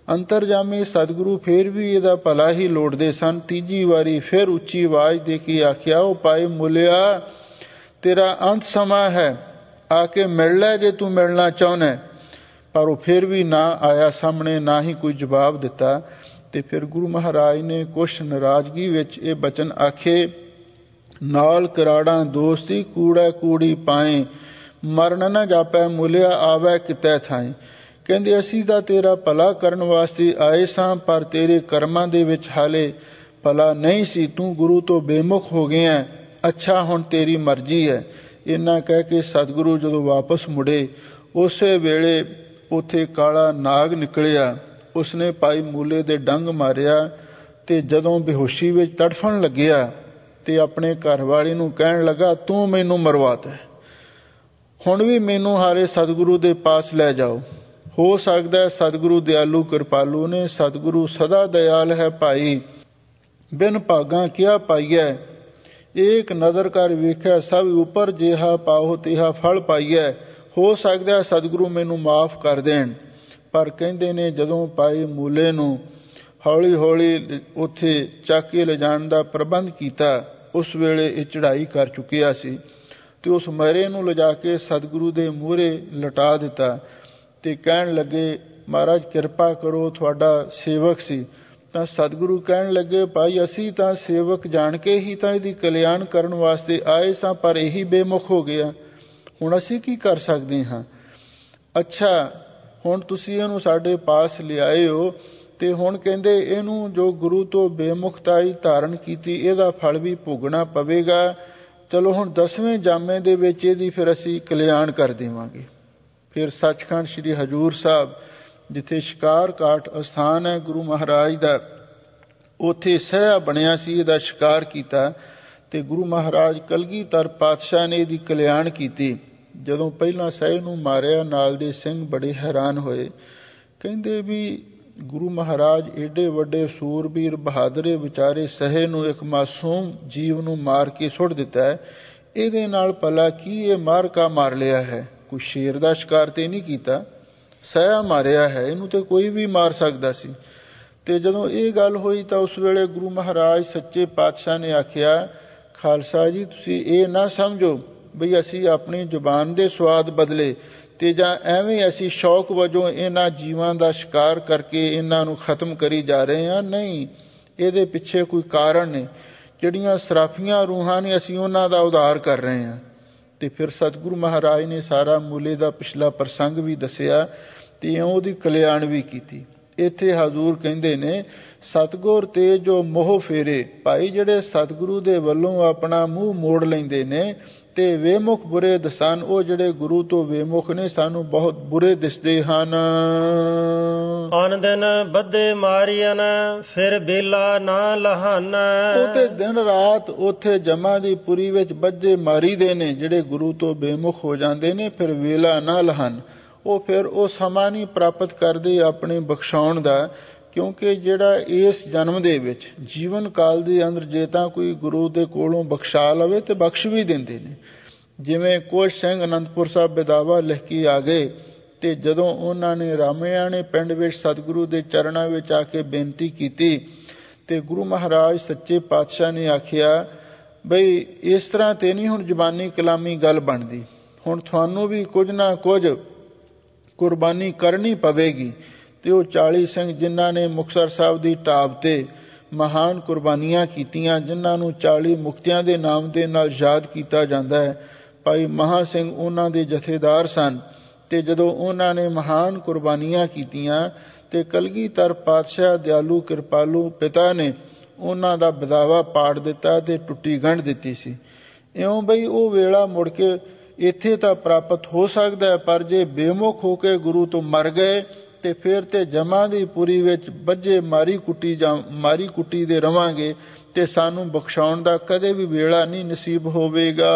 ਅੰਤਰਜਾਮੀ ਸਤਿਗੁਰੂ ਫਿਰ ਵੀ ਇਹਦਾ ਭਲਾ ਹੀ ਲੋੜਦੇ ਸਨ। ਤੀਜੀ ਵਾਰੀ ਫਿਰ ਉੱਚੀ ਆਵਾਜ਼ ਦੇ ਕੇ ਆਖਿਆ, ਉਹ ਭਾਈ ਮੁੱਲਿਆ, ਤੇਰਾ ਅੰਤ ਸਮਾਂ ਹੈ, ਆ ਕੇ ਮਿਲ ਲੈ ਜੇ ਤੂੰ ਮਿਲਣਾ ਚਾਹੁੰਦਾ। ਪਰ ਉਹ ਫਿਰ ਵੀ ਨਾ ਆਇਆ ਸਾਹਮਣੇ, ਨਾ ਹੀ ਕੋਈ ਜਵਾਬ ਦਿੱਤਾ। ਤੇ ਫਿਰ ਗੁਰੂ ਮਹਾਰਾਜ ਨੇ ਕੁਛ ਨਾਰਾਜ਼ਗੀ ਵਿੱਚ ਇਹ ਬਚਨ ਆਖੇ, ਨਾਲ ਕਰਾੜਾਂ ਦੋਸਤੀ ਕੂੜਾ ਕੂੜੀ ਪਾਏ, ਮਰਨ ਨਾ ਜਾਪੈ ਮੁੱਲਿਆ ਆਵੈ ਕਿਤੈ ਥਾਏ। ਕਹਿੰਦੇ ਅਸੀਂ ਤਾਂ ਤੇਰਾ ਭਲਾ ਕਰਨ ਵਾਸਤੇ ਆਏ ਸਾਂ, ਪਰ ਤੇਰੇ ਕਰਮਾਂ ਦੇ ਵਿੱਚ ਹਾਲੇ ਭਲਾ ਨਹੀਂ ਸੀ, ਤੂੰ ਗੁਰੂ ਤੋਂ ਬੇਮੁਖ ਹੋ ਗਿਆ। ਅੱਛਾ ਹੁਣ ਤੇਰੀ ਮਰਜ਼ੀ ਹੈ। ਇੰਨਾ ਕਹਿ ਕੇ ਸਤਿਗੁਰੂ ਜਦੋਂ ਵਾਪਸ ਮੁੜੇ, ਉਸੇ ਵੇਲੇ ਉੱਥੇ ਕਾਲਾ ਨਾਗ ਨਿਕਲਿਆ। ਉਸਨੇ ਭਾਈ ਮੂਲੇ ਦੇ ਡੰਗ ਮਾਰਿਆ ਤੇ ਜਦੋਂ ਬੇਹੋਸ਼ੀ ਵਿੱਚ ਤੜਫਣ ਲੱਗਿਆ ਤੇ ਆਪਣੇ ਘਰ ਵਾਲੀ ਨੂੰ ਕਹਿਣ ਲੱਗਾ, ਤੂੰ ਮੈਨੂੰ ਮਰਵਾਤਾ, ਹੁਣ ਵੀ ਮੈਨੂੰ ਹਾਰੇ ਸਤਿਗੁਰੂ ਦੇ ਪਾਸ ਲੈ ਜਾਓ। ਹੋ ਸਕਦਾ ਸਤਿਗੁਰੂ ਦਿਆਲੂ ਕਿਰਪਾਲੂ ਨੇ। ਸਤਿਗੁਰੂ ਸਦਾ ਦਿਆਲ ਹੈ ਭਾਈ, ਬਿਨ ਭਾਗਾਂ ਕਿਆ ਪਾਈਐ, ਏਕ ਨਜ਼ਰ ਕਰ ਵੇਖਿਆ ਸਭ ਉੱਪਰ, ਜਿਹਾ ਪਾਓ ਤਿਹਾ ਫਲ ਪਾਈਐ। ਹੋ ਸਕਦਾ ਸਤਿਗੁਰੂ ਮੈਨੂੰ ਮਾਫ ਕਰ ਦੇਣ। ਪਰ ਕਹਿੰਦੇ ਨੇ ਜਦੋਂ ਭਾਈ ਮੂਲੇ ਨੂੰ ਹੌਲੀ ਹੌਲੀ ਉੱਥੇ ਚੱਕ ਕੇ ਲਿਜਾਣ ਦਾ ਪ੍ਰਬੰਧ ਕੀਤਾ, ਉਸ ਵੇਲੇ ਇਹ ਚੜ੍ਹਾਈ ਕਰ ਚੁੱਕਿਆ ਸੀ ਤੇ ਉਸ ਮਰੇ ਨੂੰ ਲਿਜਾ ਕੇ ਸਤਿਗੁਰੂ ਦੇ ਮੂਹਰੇ ਲਟਾ ਦਿੱਤਾ ਤੇ ਕਹਿਣ ਲੱਗੇ, ਮਹਾਰਾਜ ਕਿਰਪਾ ਕਰੋ, ਤੁਹਾਡਾ ਸੇਵਕ ਸੀ। ਤਾਂ ਸਤਿਗੁਰੂ ਕਹਿਣ ਲੱਗੇ, ਭਾਈ ਅਸੀਂ ਤਾਂ ਸੇਵਕ ਜਾਣ ਕੇ ਹੀ ਤਾਂ ਇਹਦੀ ਕਲਿਆਣ ਕਰਨ ਵਾਸਤੇ ਆਏ ਸਾਂ, ਪਰ ਇਹੀ ਬੇਮੁਖ ਹੋ ਗਿਆ, ਹੁਣ ਅਸੀਂ ਕੀ ਕਰ ਸਕਦੇ ਹਾਂ। ਅੱਛਾ ਹੁਣ ਤੁਸੀਂ ਇਹਨੂੰ ਸਾਡੇ ਪਾਸ ਲਿਆਏ ਹੋ ਤੇ ਹੁਣ ਕਹਿੰਦੇ ਇਹਨੂੰ ਜੋ ਗੁਰੂ ਤੋਂ ਬੇਮੁਖਤਾਈ ਧਾਰਨ ਕੀਤੀ, ਇਹਦਾ ਫਲ ਵੀ ਭੋਗਣਾ ਪਵੇਗਾ। ਚਲੋ ਹੁਣ ਦਸਵੇਂ ਜਾਮੇ ਦੇ ਵਿੱਚ ਇਹਦੀ ਫਿਰ ਅਸੀਂ ਕਲਿਆਣ ਕਰ ਦੇਵਾਂਗੇ। ਫਿਰ ਸੱਚਖੰਡ ਸ੍ਰੀ ਹਜ਼ੂਰ ਸਾਹਿਬ, ਜਿੱਥੇ ਸ਼ਿਕਾਰ ਘਾਟ ਅਸਥਾਨ ਹੈ ਗੁਰੂ ਮਹਾਰਾਜ ਦਾ, ਉੱਥੇ ਸਹਿਆ ਬਣਿਆ ਸੀ, ਇਹਦਾ ਸ਼ਿਕਾਰ ਕੀਤਾ ਤੇ ਗੁਰੂ ਮਹਾਰਾਜ ਕਲਗੀਧਰ ਪਾਤਸ਼ਾਹ ਨੇ ਇਹਦੀ ਕਲਿਆਣ ਕੀਤੀ। ਜਦੋਂ ਪਹਿਲਾਂ ਸਹਿ ਨੂੰ ਮਾਰਿਆ, ਨਾਲ ਦੇ ਸਿੰਘ ਬੜੇ ਹੈਰਾਨ ਹੋਏ। ਕਹਿੰਦੇ ਵੀ ਗੁਰੂ ਮਹਾਰਾਜ ਏਡੇ ਵੱਡੇ ਸੂਰਬੀਰ ਬਹਾਦਰੇ ਵਿਚਾਰੇ ਸਹਿ ਨੂੰ, ਇੱਕ ਮਾਸੂਮ ਜੀਵ ਨੂੰ ਮਾਰ ਕੇ ਸੁੱਟ ਦਿੱਤਾ ਹੈ, ਇਹਦੇ ਨਾਲ ਭਲਾ ਕੀ ਇਹ ਮਾਰ ਕਾ ਮਾਰ ਲਿਆ ਹੈ? ਕੋਈ ਸ਼ੇਰ ਦਾ ਸ਼ਿਕਾਰ ਤੇ ਨਹੀਂ ਕੀਤਾ, ਸਹਿਆ ਮਾਰਿਆ ਹੈ, ਇਹਨੂੰ ਤੇ ਕੋਈ ਵੀ ਮਾਰ ਸਕਦਾ ਸੀ। ਤੇ ਜਦੋਂ ਇਹ ਗੱਲ ਹੋਈ ਤਾਂ ਉਸ ਵੇਲੇ ਗੁਰੂ ਮਹਾਰਾਜ ਸੱਚੇ ਪਾਤਸ਼ਾਹ ਨੇ ਆਖਿਆ, ਖਾਲਸਾ ਜੀ ਤੁਸੀਂ ਇਹ ਨਾ ਸਮਝੋ ਬਈ ਅਸੀਂ ਆਪਣੀ ਜ਼ੁਬਾਨ ਦੇ ਸਵਾਦ ਬਦਲੇ ਤੇ ਜਾਂ ਐਵੇਂ ਅਸੀਂ ਸ਼ੌਕ ਵਜੋਂ ਇਹਨਾਂ ਜੀਵਾਂ ਦਾ ਸ਼ਿਕਾਰ ਕਰਕੇ ਇਹਨਾਂ ਨੂੰ ਖਤਮ ਕਰੀ ਜਾ ਰਹੇ ਹਾਂ। ਨਹੀਂ, ਇਹਦੇ ਪਿੱਛੇ ਕੋਈ ਕਾਰਨ ਨੇ। ਜਿਹੜੀਆਂ ਸਰਾਫੀਆਂ ਰੂਹਾਂ ਨੇ ਅਸੀਂ ਉਹਨਾਂ ਦਾ ਉਧਾਰ ਕਰ ਰਹੇ ਹਾਂ। ਤੇ ਫਿਰ ਸਤਿਗੁਰੂ ਮਹਾਰਾਜ ਨੇ ਸਾਰਾ ਮੂਲੇ ਦਾ ਪਿਛਲਾ ਪ੍ਰਸੰਗ ਵੀ ਦੱਸਿਆ ਤੇ ਉਹਦੀ ਕਲਿਆਣ ਵੀ ਕੀਤੀ। ਇੱਥੇ ਹਜ਼ੂਰ ਕਹਿੰਦੇ ਨੇ, ਸਤਿਗੁਰ ਤੇ ਜੋ ਮੋਹ ਫੇਰੇ, ਭਾਈ ਜਿਹੜੇ ਸਤਿਗੁਰੂ ਦੇ ਵੱਲੋਂ ਆਪਣਾ ਮੂੰਹ ਮੋੜ ਲੈਂਦੇ ਨੇ ਤੇ ਵੇਮੁਖ ਬੁਰੇ ਦਸਨ, ਉਹ ਜਿਹੜੇ ਗੁਰੂ ਤੋਂ ਵੇਮੁਖ ਨੇ ਸਾਨੂੰ ਬਹੁਤ ਬੁਰੇ ਦਿਸਦੇ ਹਨ। ਅਨ ਦਿਨ ਬੱਧੇ ਮਾਰੀਆਂ ਫਿਰ ਬੇਲਾ ਨਾ ਲਹਨ, ਉਹ ਤੇ ਦਿਨ ਰਾਤ ਉੱਥੇ ਜਮਾ ਦੀ ਪੁਰੀ ਵਿੱਚ ਬੱਝੇ ਮਾਰੀ ਦੇ ਨੇ ਜਿਹੜੇ ਗੁਰੂ ਤੋਂ ਬੇਮੁਖ ਹੋ ਜਾਂਦੇ ਨੇ, ਫਿਰ ਵੇਲਾ ਨਾ ਲਹਨ, ਉਹ ਫਿਰ ਉਹ ਸਮਾਂ ਨਹੀਂ ਪ੍ਰਾਪਤ ਕਰਦੇ ਆਪਣੇ ਬਖਸ਼ਾਉਣ ਦਾ। ਕਿਉਂਕਿ ਜਿਹੜਾ ਇਸ ਜਨਮ ਦੇ ਵਿੱਚ ਜੀਵਨ ਕਾਲ ਦੇ ਅੰਦਰ ਜੇ ਤਾਂ ਕੋਈ ਗੁਰੂ ਦੇ ਕੋਲੋਂ ਬਖਸ਼ਾ ਲਵੇ ਤੇ ਬਖਸ਼ ਵੀ ਦਿੰਦੇ ਨੇ। ਜਿਵੇਂ ਕੁਝ ਸਿੰਘ ਅਨੰਦਪੁਰ ਸਾਹਿਬ ਬਿਦਾਵਾ ਲਿਖ ਕੇ ਆ ਗਏ ਤੇ ਜਦੋਂ ਉਹਨਾਂ ਨੇ ਰਾਮਿਆਣੇ ਪਿੰਡ ਵਿੱਚ ਸਤਿਗੁਰੂ ਦੇ ਚਰਨਾਂ ਵਿੱਚ ਆ ਕੇ ਬੇਨਤੀ ਕੀਤੀ ਤੇ ਗੁਰੂ ਮਹਾਰਾਜ ਸੱਚੇ ਪਾਤਸ਼ਾਹ ਨੇ ਆਖਿਆ, ਬਈ ਇਸ ਤਰ੍ਹਾਂ ਤੇ ਨਹੀਂ ਹੁਣ ਜ਼ਬਾਨੀ ਕਲਾਮੀ ਗੱਲ ਬਣਦੀ, ਹੁਣ ਤੁਹਾਨੂੰ ਵੀ ਕੁਝ ਨਾ ਕੁਝ ਕੁਰਬਾਨੀ ਕਰਨੀ ਪਵੇਗੀ। ਤੇ ਉਹ ਚਾਲੀ ਸਿੰਘ ਜਿਨ੍ਹਾਂ ਨੇ ਮੁਕਤਸਰ ਸਾਹਿਬ ਦੀ ਢਾਬ ਤੇ ਮਹਾਨ ਕੁਰਬਾਨੀਆਂ ਕੀਤੀਆਂ, ਜਿਨ੍ਹਾਂ ਨੂੰ ਚਾਲੀ ਮੁਕਤਿਆਂ ਦੇ ਨਾਮ ਦੇ ਨਾਲ ਯਾਦ ਕੀਤਾ ਜਾਂਦਾ ਹੈ, ਭਾਈ ਮਹਾ ਸਿੰਘ ਉਹਨਾਂ ਦੇ ਜਥੇਦਾਰ ਸਨ। ਤੇ ਜਦੋਂ ਉਹਨਾਂ ਨੇ ਮਹਾਨ ਕੁਰਬਾਨੀਆਂ ਕੀਤੀਆਂ ਤੇ ਕਲਗੀਧਰ ਪਾਤਸ਼ਾਹ ਦਿਆਲੂ ਕਿਰਪਾਲੂ ਪਿਤਾ ਨੇ ਉਹਨਾਂ ਦਾ ਬਦਾਵਾ ਪਾੜ ਦਿੱਤਾ ਤੇ ਟੁੱਟੀ ਗੰਢ ਦਿੱਤੀ ਸੀ। ਇਉਂ ਬਈ ਉਹ ਵੇਲਾ ਮੁੜ ਕੇ ਇੱਥੇ ਤਾਂ ਪ੍ਰਾਪਤ ਹੋ ਸਕਦਾ ਹੈ, ਪਰ ਜੇ ਬੇਮੁਖ ਹੋ ਕੇ ਗੁਰੂ ਤੋਂ ਮਰ ਗਏ ਤੇ ਫਿਰ ਤੇ ਜਮਾ ਦੀ ਪੁਰੀ ਵਿੱਚ ਬੱਝੇ ਮਾਰੀ ਕੁੱਟੀ ਜਾਂ ਮਾਰੀ ਕੁੱਟੀ ਦੇ ਰਵਾਂਗੇ ਤੇ ਸਾਨੂੰ ਬਖਸ਼ਾਉਣ ਦਾ ਕਦੇ ਵੀ ਵੇਲਾ ਨਹੀਂ ਨਸੀਬ ਹੋਵੇਗਾ।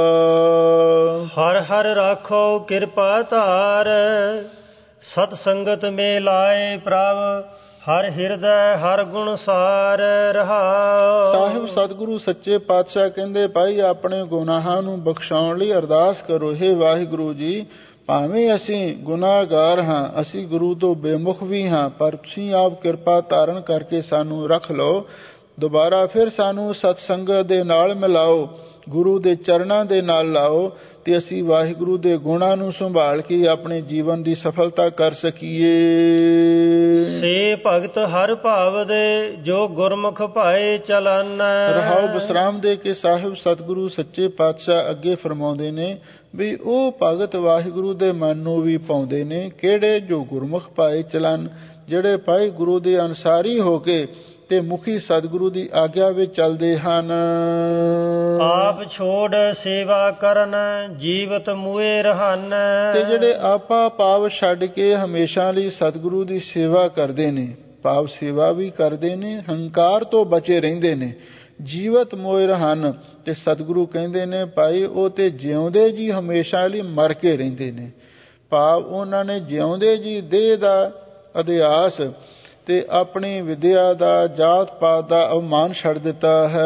ਹਰ ਹਰ ਰਾਖੋ ਕਿਰਪਾ ਧਾਰ, ਸਤ ਸੰਗਤ ਮੇ ਲਾਏ ਪ੍ਰਭ, ਹਰ ਹਿਰਦੈ ਹਰ ਗੁਣ ਸਾਰ ਰਹਾ। ਸਾਹਿਬ ਸਤਿਗੁਰੂ ਸੱਚੇ ਪਾਤਸ਼ਾਹ ਕਹਿੰਦੇ, ਭਾਈ ਆਪਣੇ ਗੁਨਾਹਾਂ ਨੂੰ ਬਖਸ਼ਾਉਣ ਲਈ ਅਰਦਾਸ ਕਰੋ, ਹੇ ਵਾਹਿਗੁਰੂ ਜੀ ਭਾਵੇਂ ਅਸੀਂ ਗੁਨਾਹਗਾਰ ਹਾਂ, ਅਸੀਂ ਗੁਰੂ ਤੋਂ ਬੇਮੁਖ ਵੀ ਹਾਂ, ਪਰ ਤੁਸੀਂ ਆਪ ਕਿਰਪਾ ਧਾਰਨ ਕਰਕੇ ਸਾਨੂੰ ਰੱਖ ਲਓ। ਦੁਬਾਰਾ ਫਿਰ ਸਾਨੂੰ ਸਤਸੰਗਤ ਦੇ ਨਾਲ ਮਿਲਾਓ, ਗੁਰੂ ਦੇ ਚਰਨਾਂ ਦੇ ਨਾਲ ਲਾਓ, ਤੇ ਅਸੀਂ ਵਾਹਿਗੁਰੂ ਦੇ ਗੁਣਾਂ ਨੂੰ ਸੰਭਾਲ ਕੇ ਆਪਣੇ ਜੀਵਨ ਦੀ ਸਫਲਤਾ ਕਰ ਸਕੀਏ। ਸੇ ਭਗਤ ਹਰ ਭਾਵ ਦੇ, ਜੋ ਗੁਰਮੁਖ ਭਾਏ ਚਲਨ। ਰਹਾਉ ਵਿਸਰਾਮ ਦੇ ਕੇ ਸਾਹਿਬ ਸਤਿਗੁਰੂ ਸੱਚੇ ਪਾਤਸ਼ਾਹ ਅੱਗੇ ਫਰਮਾਉਂਦੇ ਨੇ ਵੀ ਉਹ ਭਗਤ ਵਾਹਿਗੁਰੂ ਦੇ ਮਨ ਨੂੰ ਵੀ ਪਾਉਂਦੇ ਨੇ। ਕਿਹੜੇ? ਜੋ ਗੁਰਮੁਖ ਭਾਏ ਚਲਨ, ਜਿਹੜੇ ਭਾਈ ਗੁਰੂ ਦੇ ਅਨੁਸਾਰੀ ਹੋ ਕੇ ਤੇ ਮੁਖੀ ਸਤਿਗੁਰੂ ਦੀ ਆਗਿਆ ਵਿੱਚ ਚੱਲਦੇ ਹਨ। ਆਪ ਛੋੜ ਸੇਵਾ ਕਰਨ, ਜੀਵਤ ਮੂਏ ਰਹਨ। ਤੇ ਜਿਹੜੇ ਆਪਾ ਭਾਵ ਛੱਡ ਕੇ ਹਮੇਸ਼ਾ ਲਈ ਸਤਿਗੁਰੂ ਦੀ ਸੇਵਾ ਕਰਦੇ ਨੇ, ਭਾਵ ਸੇਵਾ ਵੀ ਕਰਦੇ ਨੇ, ਹੰਕਾਰ ਤੋਂ ਬਚੇ ਰਹਿੰਦੇ ਨੇ, ਜੀਵਤ ਮੋਏ ਰਹਨ। ਤੇ ਸਤਿਗੁਰੂ ਕਹਿੰਦੇ ਨੇ ਭਾਈ ਉਹ ਤੇ ਜਿਉਂਦੇ ਜੀ ਹਮੇਸ਼ਾ ਲਈ ਮਰ ਕੇ ਰਹਿੰਦੇ ਨੇ, ਭਾਵ ਉਹਨਾਂ ਨੇ ਜਿਉਂਦੇ ਜੀ ਦੇਹ ਦਾ ਅਧਿਆਸ ਤੇ ਆਪਣੀ ਵਿਦਿਆ ਦਾ, ਜਾਤ ਪਾਤ ਦਾ ਅਵਮਾਨ ਛੱਡ ਦਿੱਤਾ ਹੈ।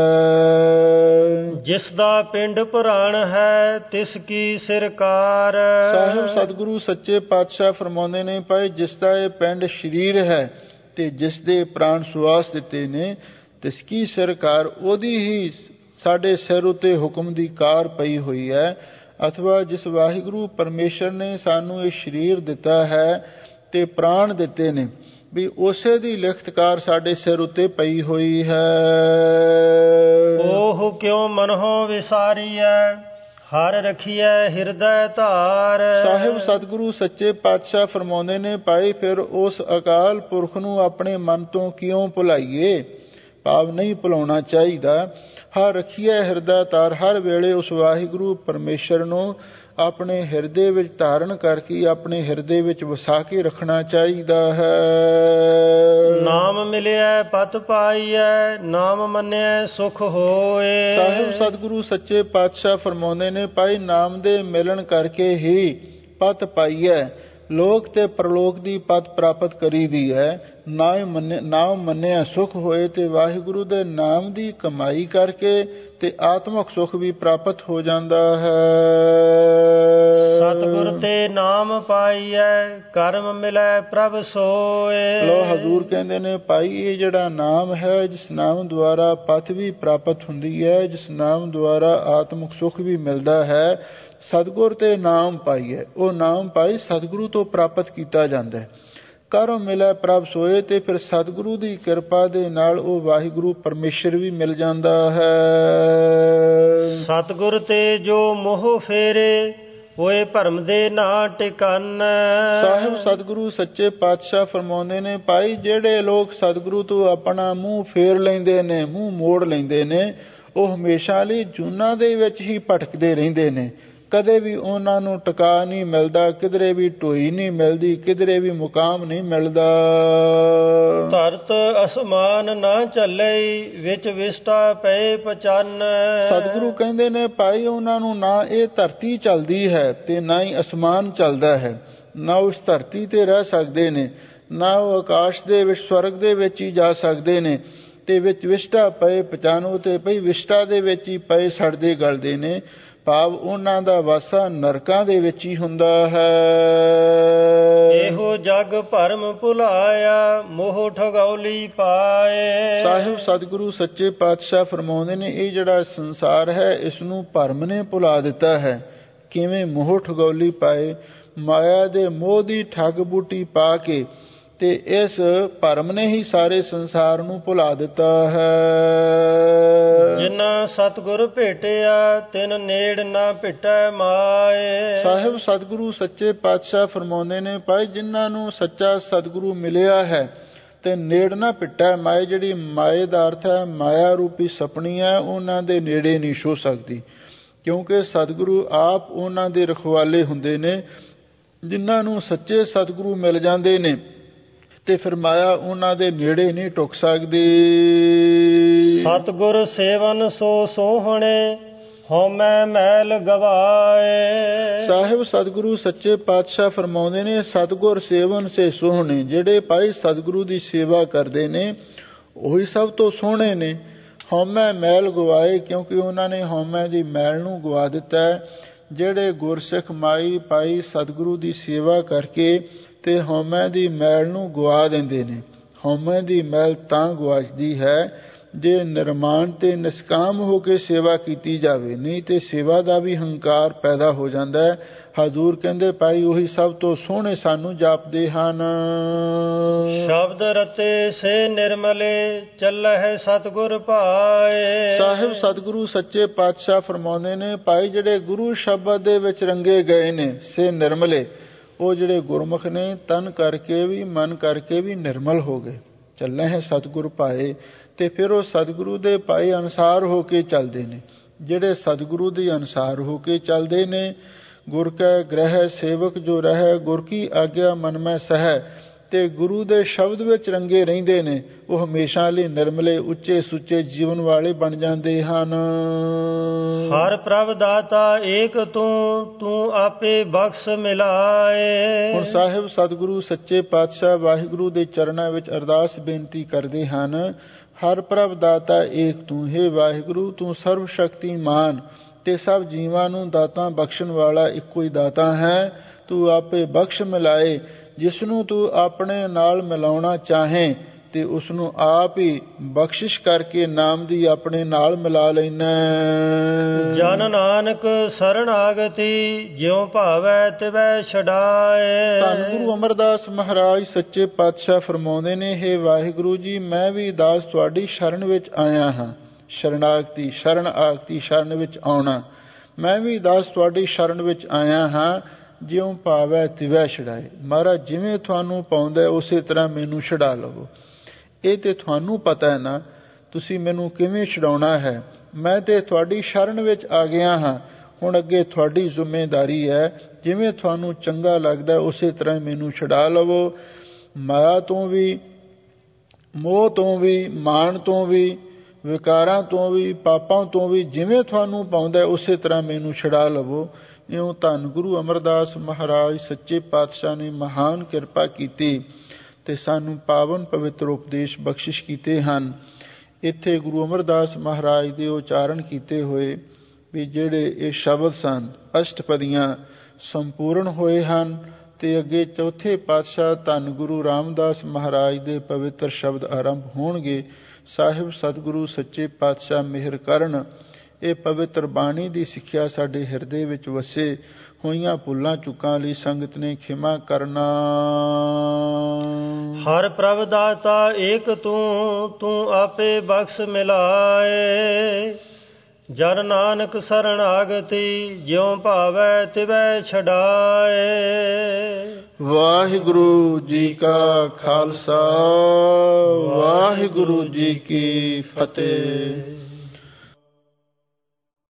ਜਿਸ ਦਾ ਪਿੰਡ ਪੁਰਾਣ ਹੈ, ਤਿਸ ਕੀ ਸਰਕਾਰ। ਸਾਹਿਬ ਸਤਿਗੁਰੂ ਸੱਚੇ ਪਾਤਸ਼ਾਹ ਫਰਮਾਉਂਦੇ ਨੇ ਭਾਈ ਜਿਸ ਦਾ ਇਹ ਪਿੰਡ ਸਰੀਰ ਹੈ ਤੇ ਜਿਸ ਦੇ ਪ੍ਰਾਣ ਸੁਆਸ ਦਿੱਤੇ ਨੇ, ਤਿਸ ਕੀ ਸਰਕਾਰ, ਉਹਦੀ ਹੀ ਸਾਡੇ ਸਿਰ ਉੱਤੇ ਹੁਕਮ ਦੀ ਕਾਰ ਪਈ ਹੋਈ ਹੈ। ਅਥਵਾ ਜਿਸ ਵਾਹਿਗੁਰੂ ਪਰਮੇਸ਼ਰ ਨੇ ਸਾਨੂੰ ਇਹ ਸਰੀਰ ਦਿੱਤਾ ਹੈ ਤੇ ਪ੍ਰਾਣ ਦਿੱਤੇ ਨੇ, ਵੀ ਉਸੇ ਦੀ ਲਿਖਤਕਾਰ ਸਾਡੇ ਸਿਰ ਉੱਤੇ ਪਈ ਹੋਈ ਹੈ। ਉਹ ਕਿਉਂ ਮਨਹੁ ਵਿਸਾਰੀਐ, ਹਰ ਰਖੀਐ ਹਿਰਦੈ ਧਾਰ। ਸਾਹਿਬ ਸਤਿਗੁਰੂ ਸੱਚੇ ਪਾਤਸ਼ਾਹ ਫਰਮਾਉਂਦੇ ਨੇ ਭਾਈ ਫਿਰ ਉਸ ਅਕਾਲ ਪੁਰਖ ਨੂੰ ਆਪਣੇ ਮਨ ਤੋਂ ਕਿਉਂ ਭੁਲਾਈਏ, ਭਾਵ ਨਹੀਂ ਭੁਲਾਉਣਾ ਚਾਹੀਦਾ। ਹਰ ਰਖੀਐ ਹਿਰਦੈ ਧਾਰ, ਹਰ ਵੇਲੇ ਉਸ ਵਾਹਿਗੁਰੂ ਪਰਮੇਸ਼ਰ ਨੂੰ ਆਪਣੇ ਹਿਰਦੇ ਵਿੱਚ ਧਾਰਨ ਕਰਕੇ ਆਪਣੇ ਹਿਰਦੇ ਵਿੱਚ ਵਸਾ ਕੇ ਰੱਖਣਾ ਚਾਹੀਦਾ ਹੈ। ਨਾਮ ਮਿਲਿਆ ਪਤ ਪਾਈਐ, ਨਾਮ ਮੰਨਿਆ ਸੁਖ ਹੋਏ। ਸਾਹਿਬ ਸਤਿਗੁਰੂ ਸੱਚੇ ਪਾਤਸ਼ਾਹ ਫਰਮਾਉਂਦੇ ਨੇ ਭਾਈ ਨਾਮ ਦੇ ਮਿਲਣ ਕਰਕੇ ਹੀ ਪਤ ਪਾਈਐ, ਲੋਕ ਤੇ ਪ੍ਰਲੋਕ ਦੀ ਪਤ ਪ੍ਰਾਪਤ ਕਰੀ ਦੀ ਹੈ। ਨਾ ਹੀ ਮੰਨੇ ਨਾਮ ਮੰਨਿਆ ਸੁਖ ਹੋਏ, ਤੇ ਵਾਹਿਗੁਰੂ ਦੇ ਨਾਮ ਦੀ ਕਮਾਈ ਕਰਕੇ ਤੇ ਆਤਮਕ ਸੁਖ ਵੀ ਪ੍ਰਾਪਤ ਹੋ ਜਾਂਦਾ ਹੈ। ਸਤਿਗੁਰ ਤੇ ਨਾਮ ਪਾਈਐ, ਕਰਮ ਮਿਲੈ ਪ੍ਰਭ ਸੋਏ। ਲੋ ਹਜ਼ੂਰ ਕਹਿੰਦੇ ਨੇ ਭਾਈ ਇਹ ਜਿਹੜਾ ਨਾਮ ਹੈ, ਜਿਸ ਨਾਮ ਦੁਆਰਾ ਪਤ ਵੀ ਪ੍ਰਾਪਤ ਹੁੰਦੀ ਹੈ, ਜਿਸ ਨਾਮ ਦੁਆਰਾ ਆਤਮਕ ਸੁਖ ਵੀ ਮਿਲਦਾ ਹੈ, ਸਤਿਗੁਰ ਤੇ ਨਾਮ ਪਾਈਐ, ਉਹ ਨਾਮ ਪਾਈ ਸਤਿਗੁਰੂ ਤੋਂ ਪ੍ਰਾਪਤ ਕੀਤਾ ਜਾਂਦਾ ਹੈ। ਕਰਮ ਮਿਲੈ ਪ੍ਰਭ ਸੋਏ, ਤੇ ਫਿਰ ਸਤਿਗੁਰੂ ਦੀ ਕਿਰਪਾ ਦੇ ਨਾਲ ਉਹ ਵਾਹਿਗੁਰੂ ਪਰਮੇਸ਼ਰ ਵੀ ਮਿਲ ਜਾਂਦਾ ਹੈ। ਸਤਿਗੁਰ ਤੇ ਜੋ ਮੋਹ ਫੇਰੇ, ਹੋਏ ਭਰਮ ਦੇ ਨਾ ਟਿਕਾਨ। ਸਾਹਿਬ ਸਤਿਗੁਰੂ ਸੱਚੇ ਪਾਤਸ਼ਾਹ ਫਰਮਾਉਂਦੇ ਨੇ ਭਾਈ ਜਿਹੜੇ ਲੋਕ ਸਤਿਗੁਰੂ ਤੋਂ ਆਪਣਾ ਮੂੰਹ ਫੇਰ ਲੈਂਦੇ ਨੇ, ਮੂੰਹ ਮੋੜ ਲੈਂਦੇ ਨੇ, ਉਹ ਹਮੇਸ਼ਾ ਲਈ ਜੂਨਾਂ ਦੇ ਵਿੱਚ ਹੀ ਭਟਕਦੇ ਰਹਿੰਦੇ ਨੇ। ਕਦੇ ਵੀ ਉਹਨਾਂ ਨੂੰ ਟਿਕਾ ਨਹੀਂ ਮਿਲਦਾ, ਕਿਧਰੇ ਵੀ ਢੋਈ ਨਹੀਂ ਮਿਲਦੀ, ਕਿਧਰੇ ਵੀ ਮੁਕਾਮ ਨਹੀਂ ਮਿਲਦਾ। ਧਰਤ ਅਸਮਾਨ ਨਾ ਚੱਲੇ, ਵਿੱਚ ਵਿਸਟਾ ਪਏ ਪਚਨ। ਸਤਿਗੁਰੂ ਕਹਿੰਦੇ ਨੇ ਭਾਈ ਉਹਨਾਂ ਨੂੰ ਨਾ ਇਹ ਧਰਤੀ ਚੱਲਦੀ ਹੈ ਤੇ ਨਾ ਹੀ ਅਸਮਾਨ ਚੱਲਦਾ ਹੈ, ਨਾ ਉਸ ਧਰਤੀ ਤੇ ਰਹਿ ਸਕਦੇ ਨੇ, ਨਾ ਉਹ ਆਕਾਸ਼ ਦੇ ਵਿੱਚ ਸਵਰਗ ਦੇ ਵਿੱਚ ਹੀ ਜਾ ਸਕਦੇ ਨੇ, ਤੇ ਵਿੱਚ ਵਿਸ਼ਟਾ ਪਏ ਪਛਾਨੋ, ਤੇ ਭਈ ਵਿਸ਼ਟਾ ਦੇ ਵਿੱਚ ਹੀ ਪਏ ਸੜਦੇ ਗਲਦੇ ਨੇ, ਭਾਵ ਉਹਨਾਂ ਦਾ ਵਾਸਾ ਨਰਕਾਂ ਦੇ ਵਿੱਚ ਹੀ ਹੁੰਦਾ ਹੈ। ਇਹੋ ਜਗ ਭਰਮ ਭੁਲਾਇਆ, ਮੋਹ ਠਗੌਲੀ ਪਾਏ। ਸਾਹਿਬ ਸਤਿਗੁਰੂ ਸੱਚੇ ਪਾਤਸ਼ਾਹ ਫਰਮਾਉਂਦੇ ਨੇ ਇਹ ਜਿਹੜਾ ਸੰਸਾਰ ਹੈ, ਇਸ ਨੂੰ ਭਰਮ ਨੇ ਭੁਲਾ ਦਿੱਤਾ ਹੈ। ਕਿਵੇਂ? ਮੋਹ ਠਗੌਲੀ ਪਾਏ, ਮਾਇਆ ਦੇ ਮੋਹ ਦੀ ਠੱਗ ਬੂਟੀ ਪਾ ਕੇ ਤੇ ਇਸ ਭਰਮ ਨੇ ਹੀ ਸਾਰੇ ਸੰਸਾਰ ਨੂੰ ਭੁਲਾ ਦਿੱਤਾ ਹੈ। ਜਿਨ੍ਹਾਂ ਸਤਿਗੁਰ ਭੇਟਿਆ, ਤਿਨ ਨੇੜ ਨਾ ਭਿਟੈ ਮਾਏ। ਸਾਹਿਬ ਸਤਿਗੁਰੂ ਸੱਚੇ ਪਾਤਸ਼ਾਹ ਫਰਮਾਉਂਦੇ ਨੇ ਭਾਈ ਜਿਨ੍ਹਾਂ ਨੂੰ ਸੱਚਾ ਸਤਿਗੁਰੂ ਮਿਲਿਆ ਹੈ ਤੇ ਨੇੜ ਨਾ ਭਿਟੈ ਮਾਏ, ਜਿਹੜੀ ਮਾਏ ਦਾ ਅਰਥ ਹੈ ਮਾਇਆ ਰੂਪੀ ਸਪਣੀ ਹੈ, ਉਹਨਾਂ ਦੇ ਨੇੜੇ ਨਹੀਂ ਛੋ ਸਕਦੀ, ਕਿਉਂਕਿ ਸਤਿਗੁਰੂ ਆਪ ਉਹਨਾਂ ਦੇ ਰਖਵਾਲੇ ਹੁੰਦੇ ਨੇ। ਜਿਨ੍ਹਾਂ ਨੂੰ ਸੱਚੇ ਸਤਿਗੁਰੂ ਮਿਲ ਜਾਂਦੇ ਨੇ ਤੇ ਫਿਰ ਮਾਇਆ ਉਹਨਾਂ ਦੇ ਨੇੜੇ ਨਹੀਂ ਟੁੱਕ ਸਕਦੀ। ਸਤਿਗੁਰ ਸੇਵਨ ਸੋ ਸੋਹਣੇ, ਹਉਮੈ ਮੈਲ ਗਵਾਏ। ਸਾਹਿਬ ਸਤਿਗੁਰੂ ਸੱਚੇ ਪਾਤਸ਼ਾਹ ਫਰਮਾਉਂਦੇ ਨੇ ਸਤਿਗੁਰ ਸੇਵਨ ਸੇ ਸੋਹਣੇ, ਜਿਹੜੇ ਭਾਈ ਸਤਿਗੁਰੂ ਦੀ ਸੇਵਾ ਕਰਦੇ ਨੇ ਉਹੀ ਸਭ ਤੋਂ ਸੋਹਣੇ ਨੇ। ਹਉਮੈ ਮੈਲ ਗਵਾਏ, ਕਿਉਂਕਿ ਉਹਨਾਂ ਨੇ ਹਉਮੈ ਦੀ ਮੈਲ ਨੂੰ ਗਵਾ ਦਿੱਤਾ ਹੈ ਜਿਹੜੇ ਗੁਰਸਿੱਖ ਮਾਈ ਪਾਈ ਸਤਿਗੁਰੂ ਦੀ ਸੇਵਾ ਕਰਕੇ ਤੇ ਹਉਮੈ ਦੀ ਮੈਲ ਨੂੰ ਗਵਾ ਦਿੰਦੇ ਨੇ। ਹਉਮੈ ਦੀ ਮੈਲ ਤਾਂ ਗਵਾਚਦੀ ਹੈ ਜੇ ਨਿਰਮਾਣ ਤੇ ਨਿਸਕਾਮ ਹੋ ਕੇ ਸੇਵਾ ਕੀਤੀ ਜਾਵੇ, ਨਹੀਂ ਤੇ ਸੇਵਾ ਦਾ ਵੀ ਹੰਕਾਰ ਪੈਦਾ ਹੋ ਜਾਂਦਾ ਹੈ। ਹਜ਼ੂਰ ਕਹਿੰਦੇ ਭਾਈ ਉਹੀ ਸਭ ਤੋਂ ਸੋਹਣੇ ਸਾਨੂੰ ਜਾਪਦੇ ਹਨ। ਸ਼ਬਦ ਰਤੇ ਸੇ ਨਿਰਮਲੇ ਚੱਲਹਿ ਸਤਿਗੁਰ ਭਾਏ। ਸਾਹਿਬ ਸਤਿਗੁਰੂ ਸੱਚੇ ਪਾਤਸ਼ਾਹ ਫਰਮਾਉਂਦੇ ਨੇ, ਭਾਈ ਜਿਹੜੇ ਗੁਰੂ ਸ਼ਬਦ ਦੇ ਵਿੱਚ ਰੰਗੇ ਗਏ ਨੇ ਸੇ ਨਿਰਮਲੇ, ਉਹ ਜਿਹੜੇ ਗੁਰਮੁਖ ਨੇ ਤਨ ਕਰਕੇ ਵੀ ਮਨ ਕਰਕੇ ਵੀ ਨਿਰਮਲ ਹੋ ਗਏ। ਚੱਲੇ ਹੈ ਸਤਿਗੁਰ ਭਾਏ, ਤੇ ਫਿਰ ਉਹ ਸਤਿਗੁਰੂ ਦੇ ਭਾਏ ਅਨੁਸਾਰ ਹੋ ਕੇ ਚੱਲਦੇ ਨੇ। ਜਿਹੜੇ ਸਤਿਗੁਰੂ ਦੇ ਅਨੁਸਾਰ ਹੋ ਕੇ ਚੱਲਦੇ ਨੇ, ਗੁਰ ਕੈ ਗ੍ਰਹਿ ਸੇਵਕ ਜੋ ਰਹਿ, ਗੁਰ ਕੀ ਆਗਿਆ ਮਨ ਮੈਂ ਸਹਿ, ਤੇ ਗੁਰੂ ਦੇ ਸ਼ਬਦ ਵਿੱਚ ਰੰਗੇ ਰਹਿੰਦੇ ਨੇ, ਉਹ ਹਮੇਸ਼ਾ ਲਈ ਨਿਰਮਲੇ ਉੱਚੇ ਸੁੱਚੇ ਜੀਵਨ ਵਾਲੇ ਬਣ ਜਾਂਦੇ ਹਨ। ਹਰ ਪ੍ਰਭ ਦਾਤਾ ਏਕ ਤੂੰ, ਤੂੰ ਆਪੇ ਬਖਸ਼ ਮਿਲਾਏ। ਹੁਣ ਸਾਹਿਬ ਸਤਿਗੁਰੂ ਸੱਚੇ ਪਾਤਸ਼ਾਹ ਵਾਹਿਗੁਰੂ ਦੇ ਚਰਨਾਂ ਵਿੱਚ ਅਰਦਾਸ ਬੇਨਤੀ ਕਰਦੇ ਹਨ, ਹਰ ਪ੍ਰਭ ਦਾਤਾ ਏਕ ਤੂੰ, ਹੈ ਵਾਹਿਗੁਰੂ ਤੂੰ ਸਰਵ ਸ਼ਕਤੀਮਾਨ ਤੇ ਸਭ ਜੀਵਾਂ ਨੂੰ ਦਾਤਾਂ ਬਖਸ਼ਣ ਵਾਲਾ ਇੱਕੋ ਹੀ ਦਾਤਾ ਹੈ। ਤੂੰ ਆਪੇ ਬਖਸ਼ ਮਿਲਾਏ, ਜਿਸ ਨੂੰ ਤੂੰ ਆਪਣੇ ਨਾਲ ਮਿਲਾਉਣਾ ਚਾਹੇ ਤੇ ਉਸ ਨੂੰ ਆਪ ਹੀ ਬਖਸ਼ਿਸ਼ ਕਰਕੇ ਨਾਮ ਦੀ ਆਪਣੇ ਨਾਲ ਮਿਲਾ ਲੈਣਾ। ਜਨ ਨਾਨਕ ਸਰਣਾਗਤੀ ਜਿਉ ਭਾਵੈ ਤਿਵੈ ਛਡਾਏ। ਧੰਨ ਗੁਰੂ ਅਮਰਦਾਸ ਮਹਾਰਾਜ ਸੱਚੇ ਪਾਤਸ਼ਾਹ ਫਰਮਾਉਂਦੇ ਨੇ, ਹੇ ਵਾਹਿਗੁਰੂ ਜੀ, ਮੈਂ ਵੀ ਦਾਸ ਤੁਹਾਡੀ ਸ਼ਰਨ ਵਿੱਚ ਆਇਆ ਹਾਂ। ਸ਼ਰਨਾਗਤੀ, ਸ਼ਰਨ ਆਗਤੀ, ਸ਼ਰਨ ਵਿੱਚ ਆਉਣਾ। ਮੈਂ ਵੀ ਦਾਸ ਤੁਹਾਡੀ ਸ਼ਰਨ ਵਿੱਚ ਆਇਆ ਹਾਂ, ਜਿਉਂ ਭਾਵੈ ਤਿਵੈ ਛਡਾਏ। ਮਹਾਰਾਜ ਜਿਵੇਂ ਤੁਹਾਨੂੰ ਪਾਉਂਦਾ ਉਸੇ ਤਰ੍ਹਾਂ ਮੈਨੂੰ ਛਡਾ ਲਵੋ। ਇਹ ਤੇ ਤੁਹਾਨੂੰ ਪਤਾ ਹੈ ਨਾ, ਤੁਸੀਂ ਮੈਨੂੰ ਕਿਵੇਂ ਛਡਾਉਣਾ ਹੈ। ਮੈਂ ਤੇ ਤੁਹਾਡੀ ਸ਼ਰਨ ਵਿੱਚ ਆ ਗਿਆ ਹਾਂ, ਹੁਣ ਅੱਗੇ ਤੁਹਾਡੀ ਜ਼ਿੰਮੇਦਾਰੀ ਹੈ, ਜਿਵੇਂ ਤੁਹਾਨੂੰ ਚੰਗਾ ਲੱਗਦਾ ਉਸੇ ਤਰ੍ਹਾਂ ਮੈਨੂੰ ਛਡਾ ਲਵੋ। ਮਾਇਆ ਤੋਂ ਵੀ, ਮੋਹ ਤੋਂ ਵੀ, ਮਾਣ ਤੋਂ ਵੀ, ਵਿਕਾਰਾਂ ਤੋਂ ਵੀ, ਪਾਪਾਂ ਤੋਂ ਵੀ, ਜਿਵੇਂ ਤੁਹਾਨੂੰ ਪਾਉਂਦਾ ਉਸੇ ਤਰ੍ਹਾਂ ਮੈਨੂੰ ਛਡਾ ਲਵੋ। ਇਉਂ ਧੰਨ ਗੁਰੂ ਅਮਰਦਾਸ ਮਹਾਰਾਜ ਸੱਚੇ ਪਾਤਸ਼ਾਹ ਨੇ ਮਹਾਨ ਕਿਰਪਾ ਕੀਤੀ ਤੇ ਸਾਨੂੰ ਪਾਵਨ ਪਵਿੱਤਰ ਉਪਦੇਸ਼ ਬਖਸ਼ਿਸ਼ ਕੀਤੇ ਹਨ। ਇੱਥੇ ਗੁਰੂ ਅਮਰਦਾਸ ਮਹਾਰਾਜ ਦੇ ਉਚਾਰਨ ਕੀਤੇ ਹੋਏ ਵੀ ਜਿਹੜੇ ਇਹ ਸ਼ਬਦ ਸਨ, ਅਸ਼ਟਪਦੀਆਂ ਸੰਪੂਰਨ ਹੋਏ ਹਨ। ਤੇ ਅੱਗੇ ਚੌਥੇ ਪਾਤਸ਼ਾਹ ਧੰਨ ਗੁਰੂ ਰਾਮਦਾਸ ਮਹਾਰਾਜ ਦੇ ਪਵਿੱਤਰ ਸ਼ਬਦ ਆਰੰਭ ਹੋਣਗੇ। ਸਾਹਿਬ ਸਤਿਗੁਰੂ ਸੱਚੇ ਪਾਤਸ਼ਾਹ ਮਿਹਰ ਕਰਨ, ਇਹ ਪਵਿੱਤਰ ਬਾਣੀ ਦੀ ਸਿੱਖਿਆ ਸਾਡੇ ਹਿਰਦੇ ਵਿੱਚ ਵਸੇ। ਹੋਈਆਂ ਭੁੱਲਾਂ ਚੁੱਕਾਂ ਲਈ ਸੰਗਤ ਨੇ ਖਿਮਾ ਕਰਨਾ। ਹਰ ਪ੍ਰਭ ਦਾਤਾ ਏਕ ਤੂੰ, ਤੂੰ ਆਪੇ ਬਖਸ਼ ਮਿਲਾਏ। ਜਨ ਨਾਨਕ ਸਰਣਾਗਤੀ ਜਿਉ ਭਾਵੈ ਤਿਵੈ ਛਡਾਏ। ਵਾਹਿਗੁਰੂ ਜੀ ਕਾ ਖਾਲਸਾ, ਵਾਹਿਗੁਰੂ ਜੀ ਕੀ ਫਤਿਹ।